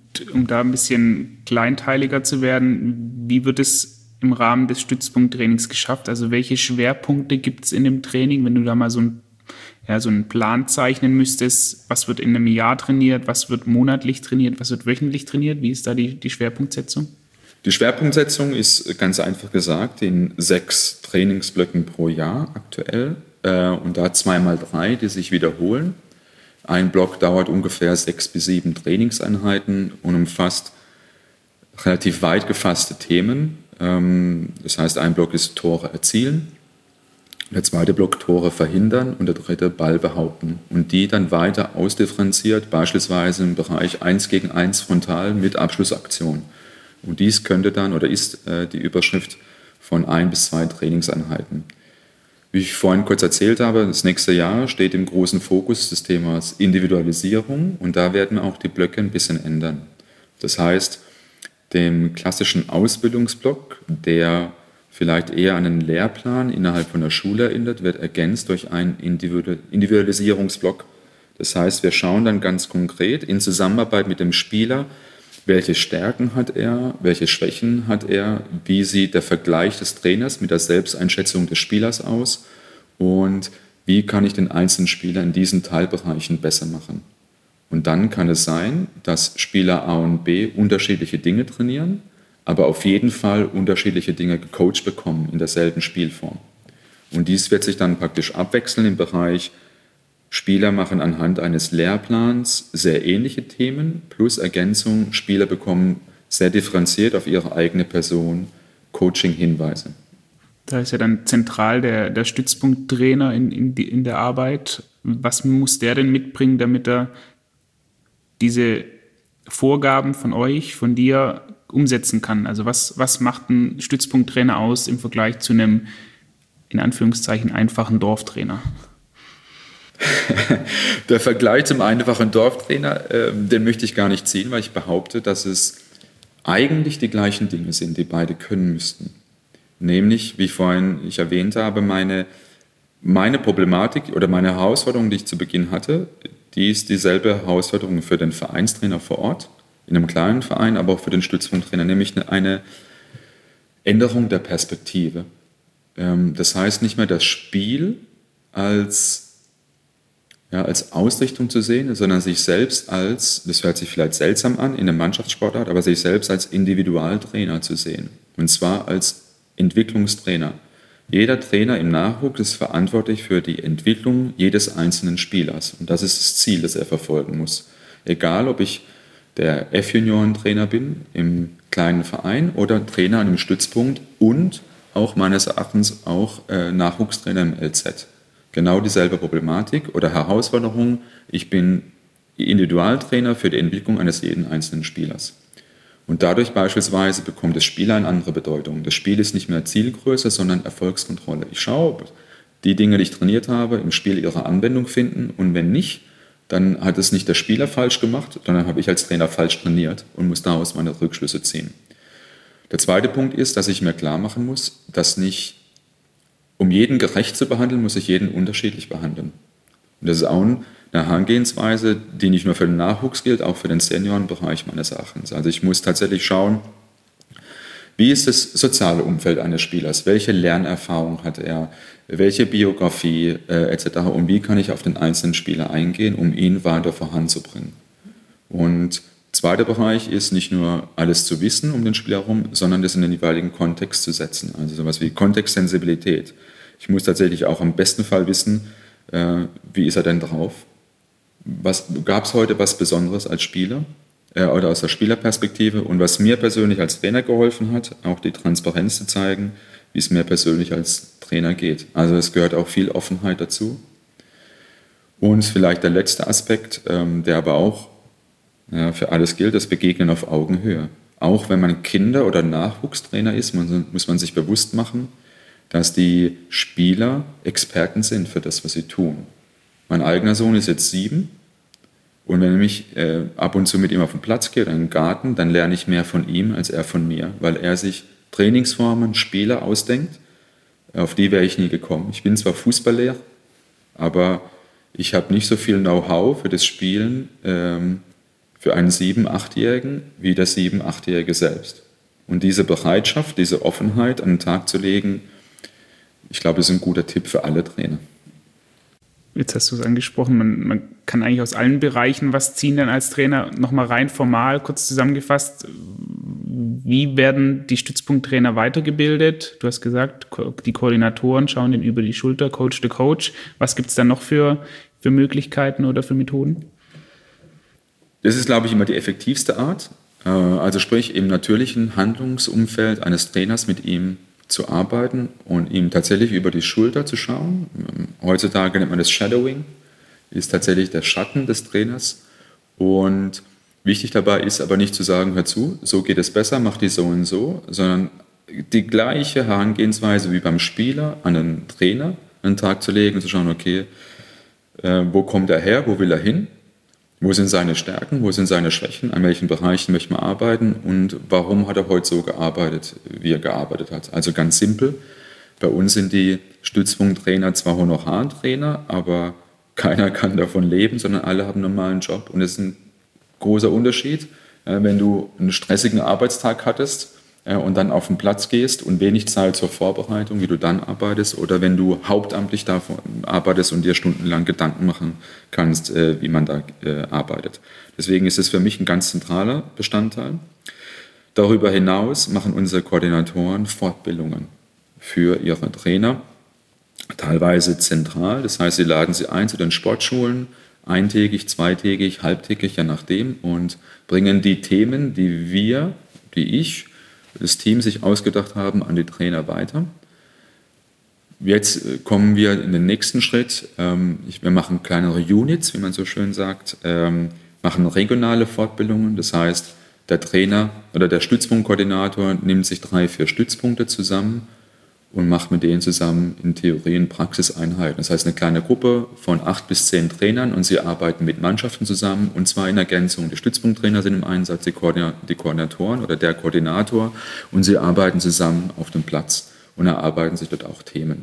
um da ein bisschen kleinteiliger zu werden, wie wird es im Rahmen des Stützpunkttrainings geschafft? Also welche Schwerpunkte gibt es in dem Training, wenn du da mal so, ein, ja, so einen Plan zeichnen müsstest? Was wird in einem Jahr trainiert? Was wird monatlich trainiert? Was wird wöchentlich trainiert? Wie ist da die, die Schwerpunktsetzung?
Die Schwerpunktsetzung ist ganz einfach gesagt in sechs Trainingsblöcken pro Jahr aktuell äh, und da zweimal drei, die sich wiederholen. Ein Block dauert ungefähr sechs bis sieben Trainingseinheiten und umfasst relativ weit gefasste Themen. Ähm, das heißt, ein Block ist Tore erzielen, der zweite Block Tore verhindern und der dritte Ball behaupten. Und die dann weiter ausdifferenziert, beispielsweise im Bereich eins gegen eins frontal mit Abschlussaktion. Und dies könnte dann oder ist äh, die Überschrift von ein bis zwei Trainingseinheiten. Wie ich vorhin kurz erzählt habe, das nächste Jahr steht im großen Fokus des Themas Individualisierung und da werden wir auch die Blöcke ein bisschen ändern. Das heißt, dem klassischen Ausbildungsblock, der vielleicht eher an einen Lehrplan innerhalb von der Schule erinnert, wird ergänzt durch einen Individualisierungsblock. Das heißt, wir schauen dann ganz konkret in Zusammenarbeit mit dem Spieler, welche Stärken hat er, welche Schwächen hat er, wie sieht der Vergleich des Trainers mit der Selbsteinschätzung des Spielers aus und wie kann ich den einzelnen Spieler in diesen Teilbereichen besser machen. Und dann kann es sein, dass Spieler A und B unterschiedliche Dinge trainieren, aber auf jeden Fall unterschiedliche Dinge gecoacht bekommen in derselben Spielform. Und dies wird sich dann praktisch abwechseln im Bereich Spieler machen anhand eines Lehrplans sehr ähnliche Themen plus Ergänzung. Spieler bekommen sehr differenziert auf ihre eigene Person Coaching-Hinweise.
Da ist ja dann zentral der, der Stützpunkttrainer in, in, die, in der Arbeit. Was muss der denn mitbringen, damit er diese Vorgaben von euch, von dir umsetzen kann? Also was, was macht ein Stützpunkttrainer aus im Vergleich zu einem, in Anführungszeichen, einfachen Dorftrainer?
Der Vergleich zum einfachen Dorftrainer, äh, den möchte ich gar nicht ziehen, weil ich behaupte, dass es eigentlich die gleichen Dinge sind, die beide können müssten. Nämlich, wie vorhin ich erwähnt habe, meine, meine Problematik oder meine Herausforderung, die ich zu Beginn hatte, die ist dieselbe Herausforderung für den Vereinstrainer vor Ort, in einem kleinen Verein, aber auch für den Stützpunkttrainer, nämlich eine Änderung der Perspektive. Ähm, das heißt, nicht mehr das Spiel als Ja, als Ausrichtung zu sehen, sondern sich selbst als, das hört sich vielleicht seltsam an in einem Mannschaftssportart, aber sich selbst als Individualtrainer zu sehen. Und zwar als Entwicklungstrainer. Jeder Trainer im Nachwuchs ist verantwortlich für die Entwicklung jedes einzelnen Spielers. Und das ist das Ziel, das er verfolgen muss. Egal, ob ich der F-Junioren-Trainer bin im kleinen Verein oder Trainer an einem Stützpunkt und auch meines Erachtens auch äh, Nachwuchstrainer im L Z. Genau dieselbe Problematik oder Herausforderung. Ich bin Individualtrainer für die Entwicklung eines jeden einzelnen Spielers. Und dadurch beispielsweise bekommt das Spiel eine andere Bedeutung. Das Spiel ist nicht mehr Zielgröße, sondern Erfolgskontrolle. Ich schaue, ob die Dinge, die ich trainiert habe, im Spiel ihre Anwendung finden. Und wenn nicht, dann hat es nicht der Spieler falsch gemacht, sondern habe ich als Trainer falsch trainiert und muss daraus meine Rückschlüsse ziehen. Der zweite Punkt ist, dass ich mir klar machen muss, dass nicht um jeden gerecht zu behandeln, muss ich jeden unterschiedlich behandeln. Und das ist auch eine Herangehensweise, die nicht nur für den Nachwuchs gilt, auch für den Seniorenbereich meines Erachtens. Also ich muss tatsächlich schauen, wie ist das soziale Umfeld eines Spielers, welche Lernerfahrung hat er, welche Biografie äh, et cetera. Und wie kann ich auf den einzelnen Spieler eingehen, um ihn weiter voranzubringen. Und zweiter Bereich ist nicht nur alles zu wissen um den Spieler herum, sondern das in den jeweiligen Kontext zu setzen. Also sowas wie Kontextsensibilität. Ich muss tatsächlich auch im besten Fall wissen, äh, wie ist er denn drauf? Gab es heute was Besonderes als Spieler äh, oder aus der Spielerperspektive? Und was mir persönlich als Trainer geholfen hat, auch die Transparenz zu zeigen, wie es mir persönlich als Trainer geht. Also es gehört auch viel Offenheit dazu. Und vielleicht der letzte Aspekt, ähm, der aber auch ja, für alles gilt, das Begegnen auf Augenhöhe. Auch wenn man Kinder- oder Nachwuchstrainer ist, man, muss man sich bewusst machen, dass die Spieler Experten sind für das, was sie tun. Mein eigener Sohn ist jetzt sieben und wenn ich äh, ab und zu mit ihm auf den Platz gehe oder in den Garten, dann lerne ich mehr von ihm als er von mir, weil er sich Trainingsformen, Spiele ausdenkt, auf die wäre ich nie gekommen. Ich bin zwar Fußballlehrer, aber ich habe nicht so viel Know-how für das Spielen ähm, für einen sieben-, achtjährigen wie der sieben-, achtjährige selbst. Und diese Bereitschaft, diese Offenheit an den Tag zu legen, ich glaube, das ist ein guter Tipp für alle Trainer.
Jetzt hast du es angesprochen, man, man kann eigentlich aus allen Bereichen was ziehen dann als Trainer. Nochmal rein formal, kurz zusammengefasst, wie werden die Stützpunkttrainer weitergebildet? Du hast gesagt, die Koordinatoren schauen den über die Schulter, Coach to Coach. Was gibt es dann noch für, für Möglichkeiten oder für Methoden?
Das ist, glaube ich, immer die effektivste Art. Also sprich, im natürlichen Handlungsumfeld eines Trainers mit ihm zu arbeiten und ihm tatsächlich über die Schulter zu schauen. Heutzutage nennt man das Shadowing, ist tatsächlich der Schatten des Trainers. Und wichtig dabei ist aber nicht zu sagen, hör zu, so geht es besser, mach die so und so, sondern die gleiche Herangehensweise wie beim Spieler an den Trainer an den Tag zu legen und zu schauen, okay, äh, wo kommt er her, wo will er hin? Wo sind seine Stärken, wo sind seine Schwächen, an welchen Bereichen möchte man arbeiten und warum hat er heute so gearbeitet, wie er gearbeitet hat. Also ganz simpel, bei uns sind die Stützpunkttrainer zwar Honorartrainer, aber keiner kann davon leben, sondern alle haben einen normalen Job. Und das ist ein großer Unterschied, wenn du einen stressigen Arbeitstag hattest und dann auf den Platz gehst und wenig Zeit zur Vorbereitung, wie du dann arbeitest, oder wenn du hauptamtlich davon arbeitest und dir stundenlang Gedanken machen kannst, wie man da arbeitet. Deswegen ist es für mich ein ganz zentraler Bestandteil. Darüber hinaus machen unsere Koordinatoren Fortbildungen für ihre Trainer, teilweise zentral. Das heißt, sie laden sie ein zu den Sportschulen, eintägig, zweitägig, halbtägig, je nachdem, und bringen die Themen, die wir, die ich, das Team sich ausgedacht haben, an die Trainer weiter. Jetzt kommen wir in den nächsten Schritt. Wir machen kleinere Units, wie man so schön sagt, machen regionale Fortbildungen. Das heißt, der Trainer oder der Stützpunktkoordinator nimmt sich drei, vier Stützpunkte zusammen und macht mit denen zusammen in Theorien Praxiseinheiten. Das heißt, eine kleine Gruppe von acht bis zehn Trainern und sie arbeiten mit Mannschaften zusammen und zwar in Ergänzung. Die Stützpunkttrainer sind im Einsatz, die Koordinatoren oder der Koordinator und sie arbeiten zusammen auf dem Platz und erarbeiten sich dort auch Themen.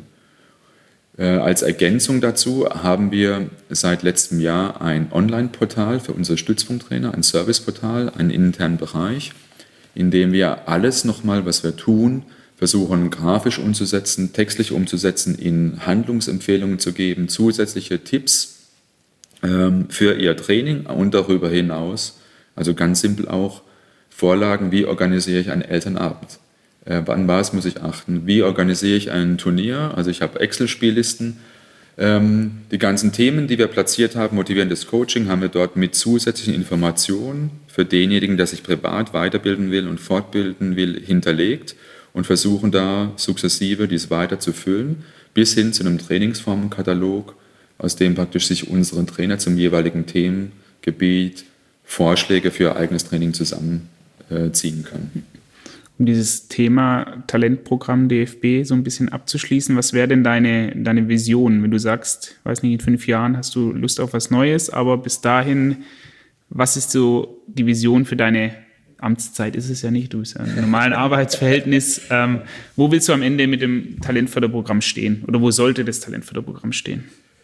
Als Ergänzung dazu haben wir seit letztem Jahr ein Online-Portal für unsere Stützpunkttrainer, ein Serviceportal, einen internen Bereich, in dem wir alles nochmal, was wir tun, versuchen grafisch umzusetzen, textlich umzusetzen, in Handlungsempfehlungen zu geben, zusätzliche Tipps ähm, für ihr Training und darüber hinaus, also ganz simpel auch, Vorlagen, wie organisiere ich einen Elternabend, äh, an was muss ich achten, wie organisiere ich ein Turnier, also ich habe Excel-Spiellisten, ähm, die ganzen Themen, die wir platziert haben, motivierendes Coaching, haben wir dort mit zusätzlichen Informationen für denjenigen, der sich privat weiterbilden will und fortbilden will, hinterlegt, und versuchen da sukzessive dies weiter zu füllen, bis hin zu einem Trainingsformenkatalog, aus dem praktisch sich unsere Trainer zum jeweiligen Themengebiet Vorschläge für ihr eigenes Training zusammenziehen können.
Um dieses Thema Talentprogramm D F B so ein bisschen abzuschließen, was wäre denn deine, deine Vision, wenn du sagst, weiß nicht, in fünf Jahren hast du Lust auf was Neues, aber bis dahin, was ist so die Vision für deine Amtszeit ist es ja nicht, du bist ja in einem normalen Arbeitsverhältnis. Ähm, wo willst du am Ende mit dem Talentförderprogramm stehen? Oder wo sollte das Talentförderprogramm stehen?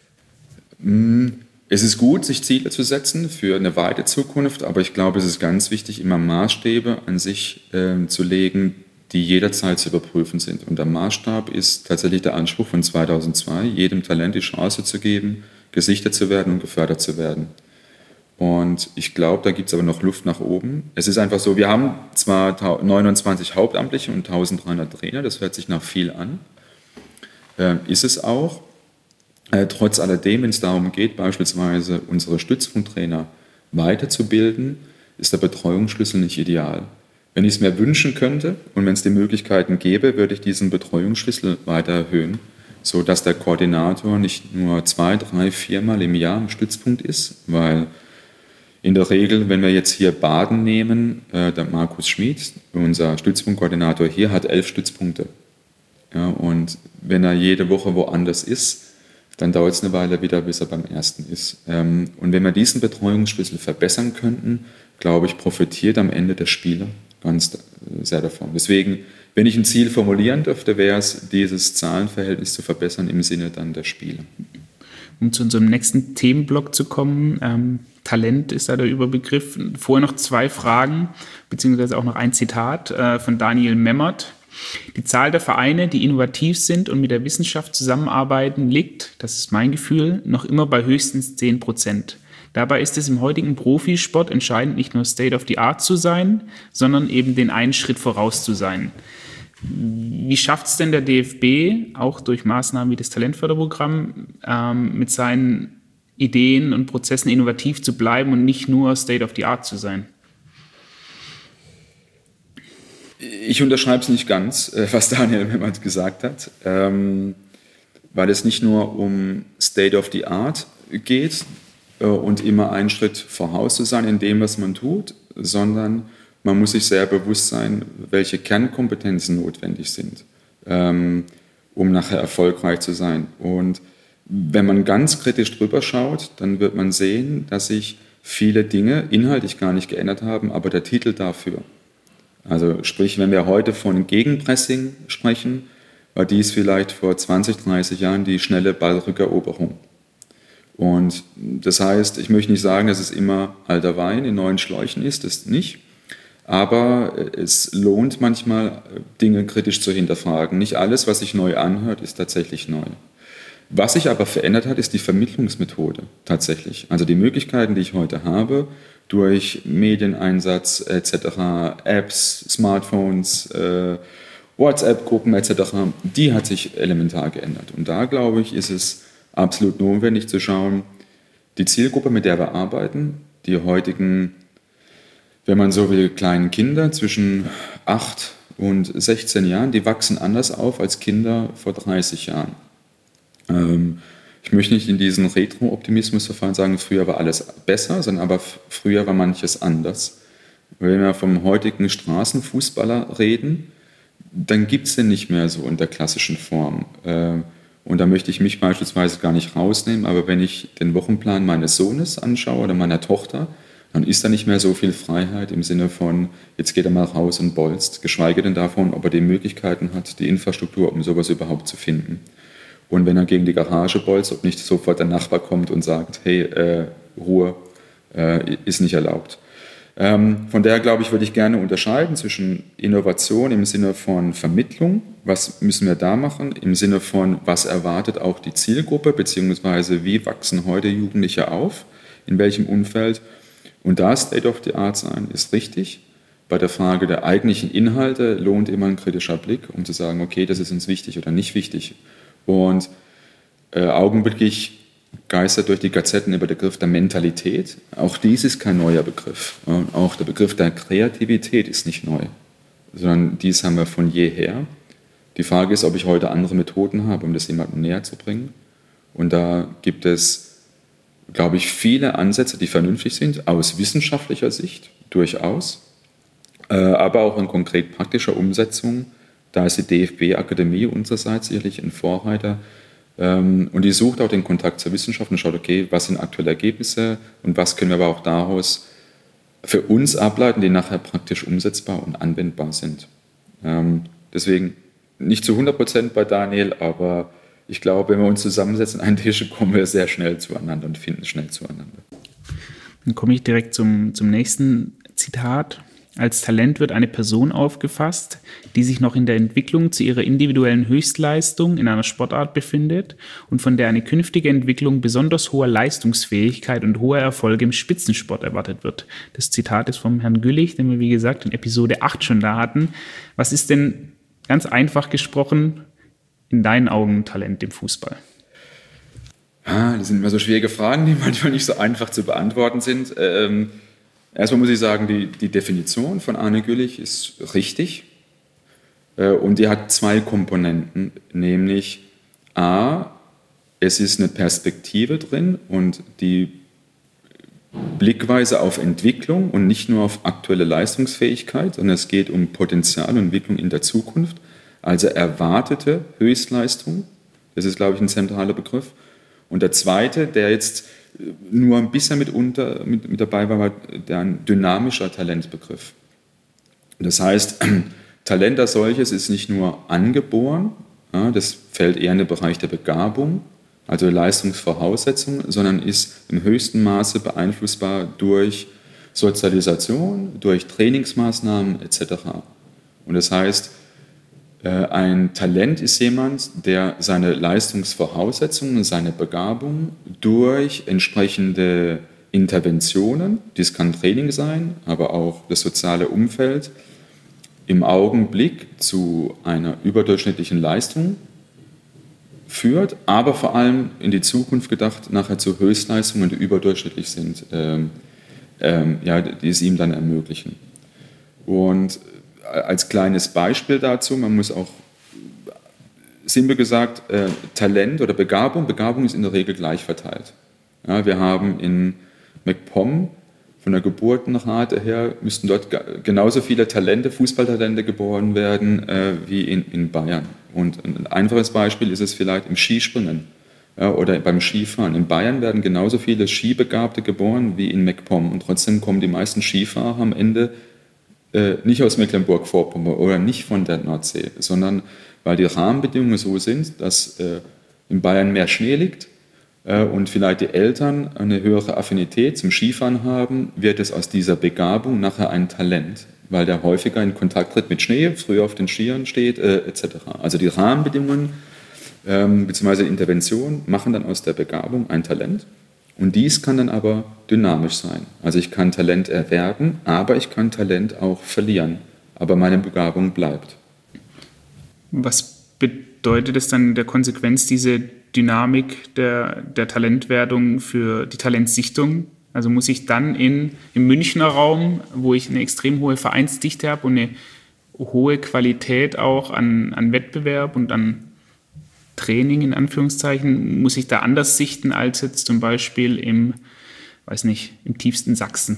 Es ist gut, sich Ziele zu setzen für eine weite Zukunft, aber ich glaube, es ist ganz wichtig, immer Maßstäbe an sich äh, zu legen, die jederzeit zu überprüfen sind. Und der Maßstab ist tatsächlich der Anspruch von zweitausendzwei, jedem Talent die Chance zu geben, gesichtet zu werden und gefördert zu werden. Und ich glaube, da gibt es aber noch Luft nach oben. Es ist einfach so, wir haben zwar neunundzwanzig Hauptamtliche und dreizehnhundert Trainer, das hört sich nach viel an, äh, ist es auch. Äh, trotz alledem, wenn es darum geht, beispielsweise unsere Stützpunkttrainer weiterzubilden, ist der Betreuungsschlüssel nicht ideal. Wenn ich es mir wünschen könnte und wenn es die Möglichkeiten gäbe, würde ich diesen Betreuungsschlüssel weiter erhöhen, sodass der Koordinator nicht nur zwei, drei, viermal im Jahr im Stützpunkt ist, weil in der Regel, wenn wir jetzt hier Baden nehmen, äh, der Markus Schmid, unser Stützpunktkoordinator hier, hat elf Stützpunkte. Ja, und wenn er jede Woche woanders ist, dann dauert es eine Weile wieder, bis er beim ersten ist. Ähm, und wenn wir diesen Betreuungsschlüssel verbessern könnten, glaube ich, profitiert am Ende der Spieler ganz äh, sehr davon. Deswegen, wenn ich ein Ziel formulieren dürfte, wäre es, dieses Zahlenverhältnis zu verbessern im Sinne dann der Spieler.
Um zu unserem nächsten Themenblock zu kommen, ähm Talent ist da der Überbegriff. Vorher noch zwei Fragen, beziehungsweise auch noch ein Zitat äh, von Daniel Memmert. Die Zahl der Vereine, die innovativ sind und mit der Wissenschaft zusammenarbeiten, liegt, das ist mein Gefühl, noch immer bei höchstens zehn Prozent. Dabei ist es im heutigen Profisport entscheidend, nicht nur State of the Art zu sein, sondern eben den einen Schritt voraus zu sein. Wie schafft es denn der D F B, auch durch Maßnahmen wie das Talentförderprogramm, ähm, mit seinen Ideen und Prozessen innovativ zu bleiben und nicht nur State of the Art zu sein?
Ich unterschreibe es nicht ganz, was Daniel Memmert gesagt hat, ähm, weil es nicht nur um State of the Art geht äh, und immer einen Schritt voraus zu sein in dem, was man tut, sondern man muss sich sehr bewusst sein, welche Kernkompetenzen notwendig sind, ähm, um nachher erfolgreich zu sein. Und wenn man ganz kritisch drüber schaut, dann wird man sehen, dass sich viele Dinge inhaltlich gar nicht geändert haben, aber der Titel dafür. Also sprich, wenn wir heute von Gegenpressing sprechen, war dies vielleicht vor zwanzig, dreißig Jahren die schnelle Ballrückeroberung. Und das heißt, ich möchte nicht sagen, dass es immer alter Wein in neuen Schläuchen ist, das nicht. Aber es lohnt manchmal, Dinge kritisch zu hinterfragen. Nicht alles, was sich neu anhört, ist tatsächlich neu. Was sich aber verändert hat, ist die Vermittlungsmethode tatsächlich. Also die Möglichkeiten, die ich heute habe, durch Medieneinsatz et cetera, Apps, Smartphones, äh, WhatsApp-Gruppen et cetera, die hat sich elementar geändert. Und da, glaube ich, ist es absolut notwendig zu schauen, die Zielgruppe, mit der wir arbeiten, die heutigen, wenn man so will, kleinen Kinder zwischen acht und sechzehn Jahren, die wachsen anders auf als Kinder vor dreißig Jahren. Ähm, ich möchte nicht in diesen Retro-Optimismus verfallen, sagen, früher war alles besser, sondern aber früher war manches anders. Wenn wir vom heutigen Straßenfußballer reden, dann gibt es den nicht mehr so in der klassischen Form. Ähm, und da möchte ich mich beispielsweise gar nicht rausnehmen, aber wenn ich den Wochenplan meines Sohnes anschaue oder meiner Tochter, dann ist da nicht mehr so viel Freiheit im Sinne von, jetzt geht er mal raus und bolzt, geschweige denn davon, ob er die Möglichkeiten hat, die Infrastruktur, um sowas überhaupt zu finden. Und wenn er gegen die Garage bolzt, ob nicht sofort der Nachbar kommt und sagt, hey, äh, Ruhe, äh, ist nicht erlaubt. Ähm, von daher, glaube ich, würde ich gerne unterscheiden zwischen Innovation im Sinne von Vermittlung, was müssen wir da machen, im Sinne von, was erwartet auch die Zielgruppe, beziehungsweise wie wachsen heute Jugendliche auf, in welchem Umfeld. Und da State of the Art sein, ist richtig. Bei der Frage der eigentlichen Inhalte lohnt immer ein kritischer Blick, um zu sagen, okay, das ist uns wichtig oder nicht wichtig. Und äh, augenblicklich geistert durch die Gazetten der Begriff der Mentalität. Auch dies ist kein neuer Begriff. Und auch der Begriff der Kreativität ist nicht neu, sondern dies haben wir von jeher. Die Frage ist, ob ich heute andere Methoden habe, um das jemandem näher zu bringen. Und da gibt es, glaube ich, viele Ansätze, die vernünftig sind, aus wissenschaftlicher Sicht durchaus, äh, aber auch in konkret praktischer Umsetzung. Da ist die D F B-Akademie unsererseits sicherlich ein Vorreiter. Ähm, und die sucht auch den Kontakt zur Wissenschaft und schaut, okay, was sind aktuelle Ergebnisse und was können wir aber auch daraus für uns ableiten, die nachher praktisch umsetzbar und anwendbar sind. Ähm, deswegen nicht zu hundert Prozent bei Daniel, aber ich glaube, wenn wir uns zusammensetzen an einen Tisch, kommen wir sehr schnell zueinander und finden schnell zueinander.
Dann komme ich direkt zum, zum nächsten Zitat. Als Talent wird eine Person aufgefasst, die sich noch in der Entwicklung zu ihrer individuellen Höchstleistung in einer Sportart befindet und von der eine künftige Entwicklung besonders hoher Leistungsfähigkeit und hoher Erfolge im Spitzensport erwartet wird. Das Zitat ist vom Herrn Güllich, den wir, wie gesagt, in Episode acht schon da hatten. Was ist denn, ganz einfach gesprochen, in deinen Augen Talent im Fußball?
Ah, das sind immer so schwierige Fragen, die manchmal nicht so einfach zu beantworten sind. Ähm Erstmal muss ich sagen, die, die Definition von Arne Güllich ist richtig äh, und die hat zwei Komponenten, nämlich A, es ist eine Perspektive drin und die Blickweise auf Entwicklung und nicht nur auf aktuelle Leistungsfähigkeit, sondern es geht um Potenzial und Entwicklung in der Zukunft, also erwartete Höchstleistung, das ist, glaube ich, ein zentraler Begriff. Und der zweite, der jetzt nur ein bisschen mit, unter, mit, mit dabei war, war der ein dynamischer Talentbegriff. Das heißt, Talent als solches ist nicht nur angeboren, ja, das fällt eher in den Bereich der Begabung, also Leistungsvoraussetzung, sondern ist im höchsten Maße beeinflussbar durch Sozialisation, durch Trainingsmaßnahmen et cetera. Und das heißt, ein Talent ist jemand, der seine Leistungsvoraussetzungen, seine Begabung durch entsprechende Interventionen, dies kann Training sein, aber auch das soziale Umfeld, im Augenblick zu einer überdurchschnittlichen Leistung führt, aber vor allem in die Zukunft gedacht, nachher zu Höchstleistungen, die überdurchschnittlich sind, ähm, ähm, ja, die es ihm dann ermöglichen. Und als kleines Beispiel dazu, man muss auch, simpel gesagt, äh, Talent oder Begabung, Begabung ist in der Regel gleich verteilt. Ja, wir haben in MacPom von der Geburtenrate her, müssten dort genauso viele Talente, Fußballtalente geboren werden, äh, wie in, in Bayern. Und ein einfaches Beispiel ist es vielleicht im Skispringen, ja, oder beim Skifahren. In Bayern werden genauso viele Skibegabte geboren wie in MacPom. Und trotzdem kommen die meisten Skifahrer am Ende äh, nicht aus Mecklenburg-Vorpommern oder nicht von der Nordsee, sondern weil die Rahmenbedingungen so sind, dass äh, in Bayern mehr Schnee liegt äh, und vielleicht die Eltern eine höhere Affinität zum Skifahren haben, wird es aus dieser Begabung nachher ein Talent, weil der häufiger in Kontakt tritt mit Schnee, früher auf den Skiern steht, äh, et cetera. Also die Rahmenbedingungen ähm, bzw. Intervention machen dann aus der Begabung ein Talent. Und dies kann dann aber dynamisch sein. Also ich kann Talent erwerben, aber ich kann Talent auch verlieren. Aber meine Begabung bleibt.
Was bedeutet es dann in der Konsequenz, diese Dynamik der, der Talentwerdung für die Talentsichtung? Also muss ich dann in, im Münchner Raum, wo ich eine extrem hohe Vereinsdichte habe und eine hohe Qualität auch an, an Wettbewerb und an Training in Anführungszeichen, muss ich da anders sichten als jetzt zum Beispiel im, weiß nicht, im tiefsten Sachsen?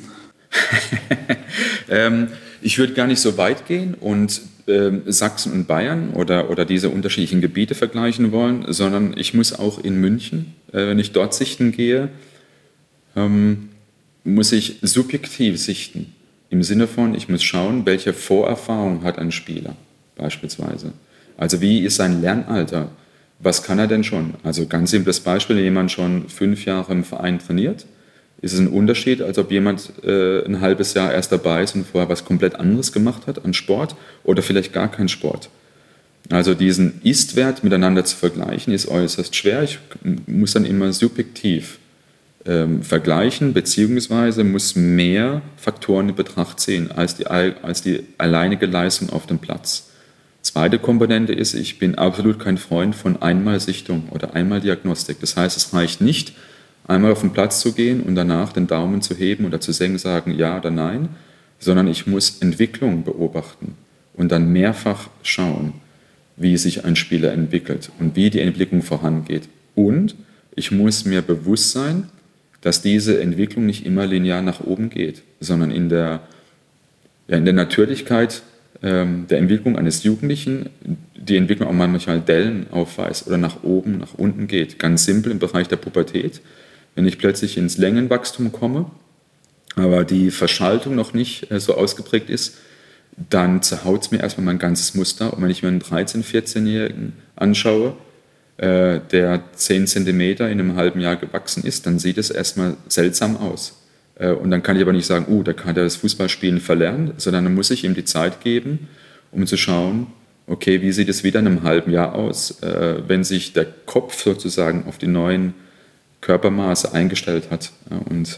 ähm, ich würde gar nicht so weit gehen und ähm, Sachsen und Bayern oder, oder diese unterschiedlichen Gebiete vergleichen wollen, sondern ich muss auch in München, äh, wenn ich dort sichten gehe, ähm, muss ich subjektiv sichten. Im Sinne von, ich muss schauen, welche Vorerfahrung hat ein Spieler beispielsweise. Also wie ist sein Lernalter? Was kann er denn schon? Also ganz simples Beispiel, wenn jemand schon fünf Jahre im Verein trainiert, ist es ein Unterschied, als ob jemand äh, ein halbes Jahr erst dabei ist und vorher was komplett anderes gemacht hat an Sport oder vielleicht gar keinen Sport. Also diesen Ist-Wert miteinander zu vergleichen, ist äußerst schwer. Ich muss dann immer subjektiv ähm, vergleichen, beziehungsweise muss mehr Faktoren in Betracht ziehen als die, als die alleinige Leistung auf dem Platz. Zweite Komponente ist, ich bin absolut kein Freund von Einmalsichtung oder Einmaldiagnostik. Das heißt, es reicht nicht, einmal auf den Platz zu gehen und danach den Daumen zu heben oder zu senken, sagen ja oder nein, sondern ich muss Entwicklung beobachten und dann mehrfach schauen, wie sich ein Spieler entwickelt und wie die Entwicklung vorangeht. Und ich muss mir bewusst sein, dass diese Entwicklung nicht immer linear nach oben geht, sondern in der, ja, in der Natürlichkeit der Entwicklung eines Jugendlichen die Entwicklung auch manchmal Dellen aufweist oder nach oben, nach unten geht. Ganz simpel im Bereich der Pubertät. Wenn ich plötzlich ins Längenwachstum komme, aber die Verschaltung noch nicht so ausgeprägt ist, dann zerhaut es mir erstmal mein ganzes Muster. Und wenn ich mir einen dreizehn-, vierzehnjährigen anschaue, äh, der zehn Zentimeter in einem halben Jahr gewachsen ist, dann sieht es erstmal seltsam aus. Und dann kann ich aber nicht sagen, oh, da kann er das Fußballspielen verlernen, sondern dann muss ich ihm die Zeit geben, um zu schauen, okay, wie sieht es wieder in einem halben Jahr aus, wenn sich der Kopf sozusagen auf die neuen Körpermaße eingestellt hat. Und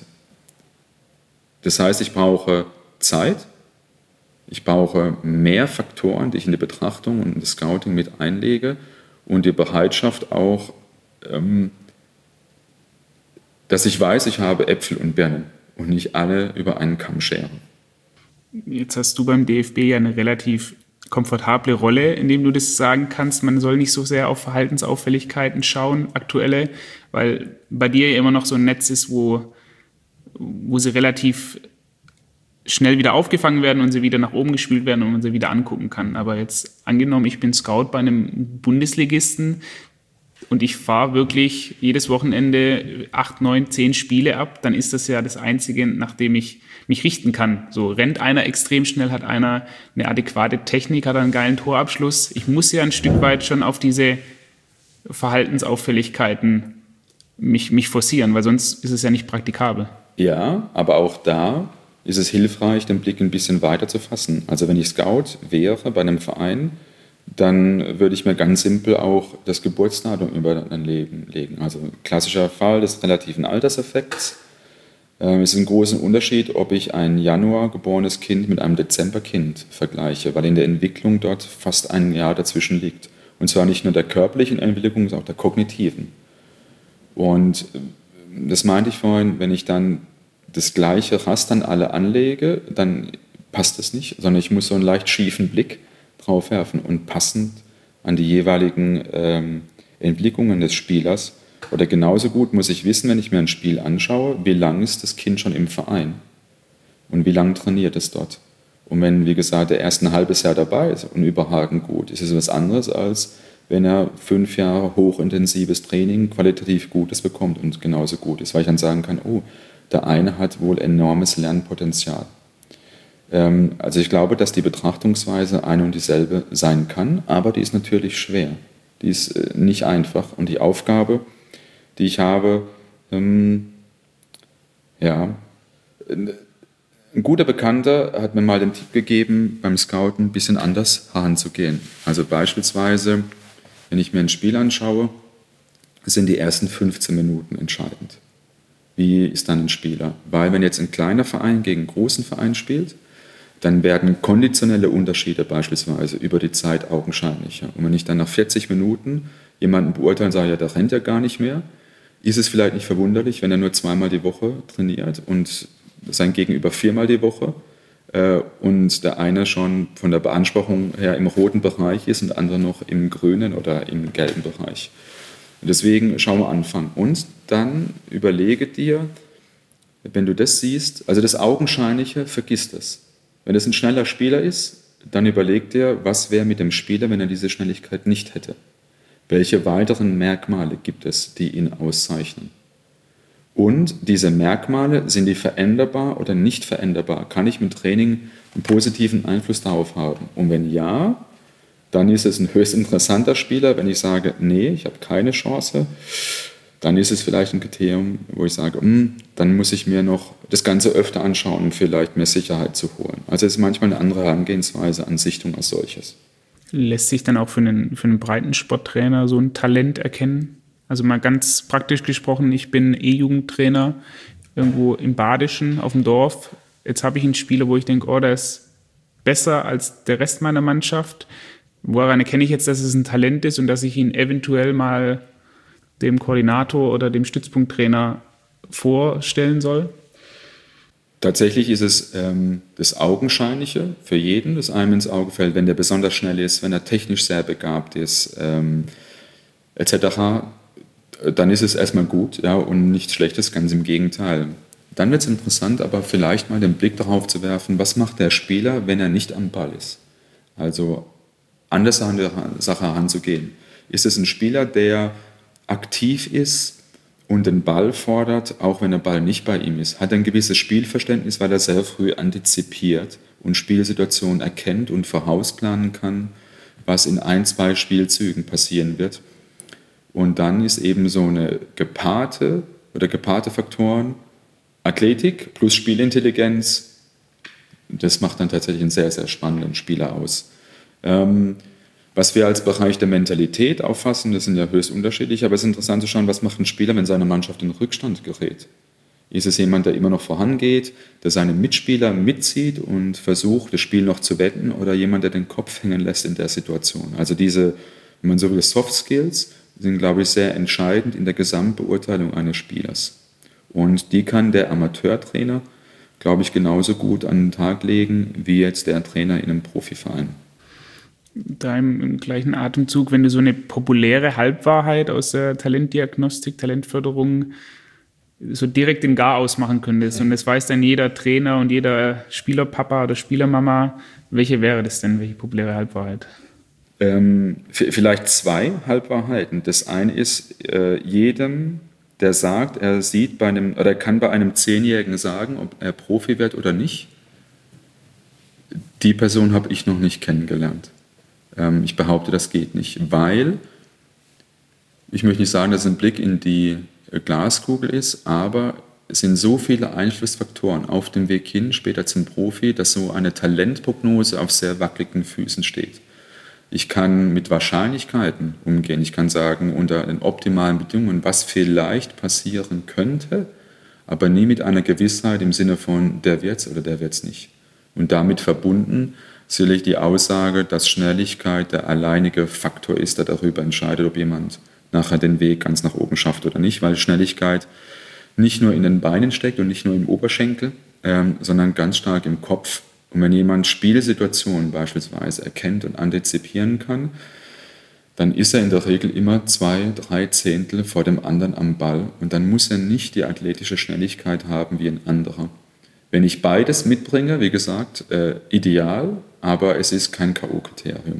das heißt, ich brauche Zeit, ich brauche mehr Faktoren, die ich in die Betrachtung und in das Scouting mit einlege und die Bereitschaft auch, dass ich weiß, ich habe Äpfel und Birnen und nicht alle über einen Kamm scheren.
Jetzt hast du beim D F B ja eine relativ komfortable Rolle, indem du das sagen kannst, man soll nicht so sehr auf Verhaltensauffälligkeiten schauen, aktuelle, weil bei dir ja immer noch so ein Netz ist, wo, wo sie relativ schnell wieder aufgefangen werden und sie wieder nach oben gespielt werden und man sie wieder angucken kann. Aber jetzt angenommen, ich bin Scout bei einem Bundesligisten, und ich fahre wirklich jedes Wochenende acht, neun, zehn Spiele ab, dann ist das ja das Einzige, nach dem ich mich richten kann. So rennt einer extrem schnell, hat einer eine adäquate Technik, hat einen geilen Torabschluss. Ich muss ja ein Stück weit schon auf diese Verhaltensauffälligkeiten mich, mich forcieren, weil sonst ist es ja nicht praktikabel.
Ja, aber auch da ist es hilfreich, den Blick ein bisschen weiter zu fassen. Also wenn ich Scout wäre bei einem Verein, dann würde ich mir ganz simpel auch das Geburtsdatum über ein Leben legen. Also klassischer Fall des relativen Alterseffekts. Ähm, es ist ein großer Unterschied, ob ich ein Januar geborenes Kind mit einem Dezemberkind vergleiche, weil in der Entwicklung dort fast ein Jahr dazwischen liegt. Und zwar nicht nur der körperlichen Entwicklung, sondern auch der kognitiven. Und das meinte ich vorhin, wenn ich dann das gleiche Raster an alle anlege, dann passt es nicht, sondern ich muss so einen leicht schiefen Blick drauf werfen und passend an die jeweiligen ähm, Entwicklungen des Spielers. Oder genauso gut muss ich wissen, wenn ich mir ein Spiel anschaue, wie lange ist das Kind schon im Verein und wie lange trainiert es dort. Und wenn, wie gesagt, der erst ein halbes Jahr dabei ist und überragend gut, ist es was anderes, als wenn er fünf Jahre hochintensives Training, qualitativ Gutes bekommt und genauso gut ist, weil ich dann sagen kann, oh, der eine hat wohl enormes Lernpotenzial. Ähm, also ich glaube, dass die Betrachtungsweise eine und dieselbe sein kann, aber die ist natürlich schwer. Die ist äh, nicht einfach. Und die Aufgabe, die ich habe, ähm, ja, ein guter Bekannter hat mir mal den Tipp gegeben, beim Scouten ein bisschen anders heranzugehen. Also beispielsweise, wenn ich mir ein Spiel anschaue, sind die ersten fünfzehn Minuten entscheidend. Wie ist dann ein Spieler? Weil wenn jetzt ein kleiner Verein gegen einen großen Verein spielt, dann werden konditionelle Unterschiede beispielsweise über die Zeit augenscheinlicher. Und wenn ich dann nach vierzig Minuten jemanden beurteile und sage, ja, der rennt ja gar nicht mehr, ist es vielleicht nicht verwunderlich, wenn er nur zweimal die Woche trainiert und sein Gegenüber viermal die Woche äh, und der eine schon von der Beanspruchung her im roten Bereich ist und der andere noch im grünen oder im gelben Bereich. Und deswegen schauen wir anfangen. Und dann überlege dir, wenn du das siehst, also das Augenscheinliche, vergiss das. Wenn es ein schneller Spieler ist, dann überleg dir, was wäre mit dem Spieler, wenn er diese Schnelligkeit nicht hätte. Welche weiteren Merkmale gibt es, die ihn auszeichnen? Und diese Merkmale, sind die veränderbar oder nicht veränderbar? Kann ich mit Training einen positiven Einfluss darauf haben? Und wenn ja, dann ist es ein höchst interessanter Spieler. Wenn ich sage, nee, ich habe keine Chance, dann ist es vielleicht ein Kriterium, wo ich sage, mh, dann muss ich mir noch das Ganze öfter anschauen, um vielleicht mehr Sicherheit zu holen. Also es ist manchmal eine andere Herangehensweise an Sichtung als solches.
Lässt sich dann auch für einen, für einen Breitensporttrainer so ein Talent erkennen? Also mal ganz praktisch gesprochen, ich bin E-Jugendtrainer irgendwo im Badischen auf dem Dorf. Jetzt habe ich einen Spieler, wo ich denke, oh, der ist besser als der Rest meiner Mannschaft. Woran erkenne ich jetzt, dass es ein Talent ist und dass ich ihn eventuell mal dem Koordinator oder dem Stützpunkttrainer vorstellen soll?
Tatsächlich ist es ähm, das Augenscheinliche für jeden, das einem ins Auge fällt, wenn der besonders schnell ist, wenn er technisch sehr begabt ist, ähm, et cetera, dann ist es erstmal gut, ja, und nichts Schlechtes, ganz im Gegenteil. Dann wird es interessant, aber vielleicht mal den Blick darauf zu werfen, was macht der Spieler, wenn er nicht am Ball ist? Also anders an der Sache heranzugehen. Ist es ein Spieler, der aktiv ist und den Ball fordert, auch wenn der Ball nicht bei ihm ist? Hat er ein gewisses Spielverständnis, weil er sehr früh antizipiert und Spielsituationen erkennt und vorausplanen kann, was in ein, zwei Spielzügen passieren wird? Und dann ist eben so eine gepaarte oder gepaarte Faktoren, Athletik plus Spielintelligenz, das macht dann tatsächlich einen sehr, sehr spannenden Spieler aus. Ähm, was wir als Bereich der Mentalität auffassen, das sind ja höchst unterschiedlich, aber es ist interessant zu schauen, was macht ein Spieler, wenn seine Mannschaft in Rückstand gerät. Ist es jemand, der immer noch vorangeht, der seine Mitspieler mitzieht und versucht, das Spiel noch zu wetten, oder jemand, der den Kopf hängen lässt in der Situation? Also diese, wenn man so will, Soft Skills sind, glaube ich, sehr entscheidend in der Gesamtbeurteilung eines Spielers. Und die kann der Amateurtrainer, glaube ich, genauso gut an den Tag legen, wie jetzt der Trainer in einem Profiverein.
Da im, im gleichen Atemzug, wenn du so eine populäre Halbwahrheit aus der Talentdiagnostik, Talentförderung so direkt in Gar ausmachen könntest, und das weiß dann jeder Trainer und jeder Spielerpapa oder Spielermama, welche wäre das denn, welche populäre Halbwahrheit?
Ähm, vielleicht zwei Halbwahrheiten. Das eine ist, äh, jedem, der sagt, er sieht bei einem, oder kann bei einem Zehnjährigen sagen, ob er Profi wird oder nicht, die Person habe ich noch nicht kennengelernt. Ähm, ich behaupte, das geht nicht, weil, ich möchte nicht sagen, das ist ein Blick in die, Glaskugel ist, aber es sind so viele Einflussfaktoren auf dem Weg hin, später zum Profi, dass so eine Talentprognose auf sehr wackeligen Füßen steht. Ich kann mit Wahrscheinlichkeiten umgehen. Ich kann sagen, unter den optimalen Bedingungen, was vielleicht passieren könnte, aber nie mit einer Gewissheit im Sinne von, der wird's oder der wird's nicht. Und damit verbunden sicherlich die Aussage, dass Schnelligkeit der alleinige Faktor ist, der darüber entscheidet, ob jemand nachher den Weg ganz nach oben schafft oder nicht, weil Schnelligkeit nicht nur in den Beinen steckt und nicht nur im Oberschenkel, ähm, sondern ganz stark im Kopf. Und wenn jemand Spielsituationen beispielsweise erkennt und antizipieren kann, dann ist er in der Regel immer zwei, drei Zehntel vor dem anderen am Ball. Und dann muss er nicht die athletische Schnelligkeit haben wie ein anderer. Wenn ich beides mitbringe, wie gesagt, äh, ideal, aber es ist kein K O-Kriterium.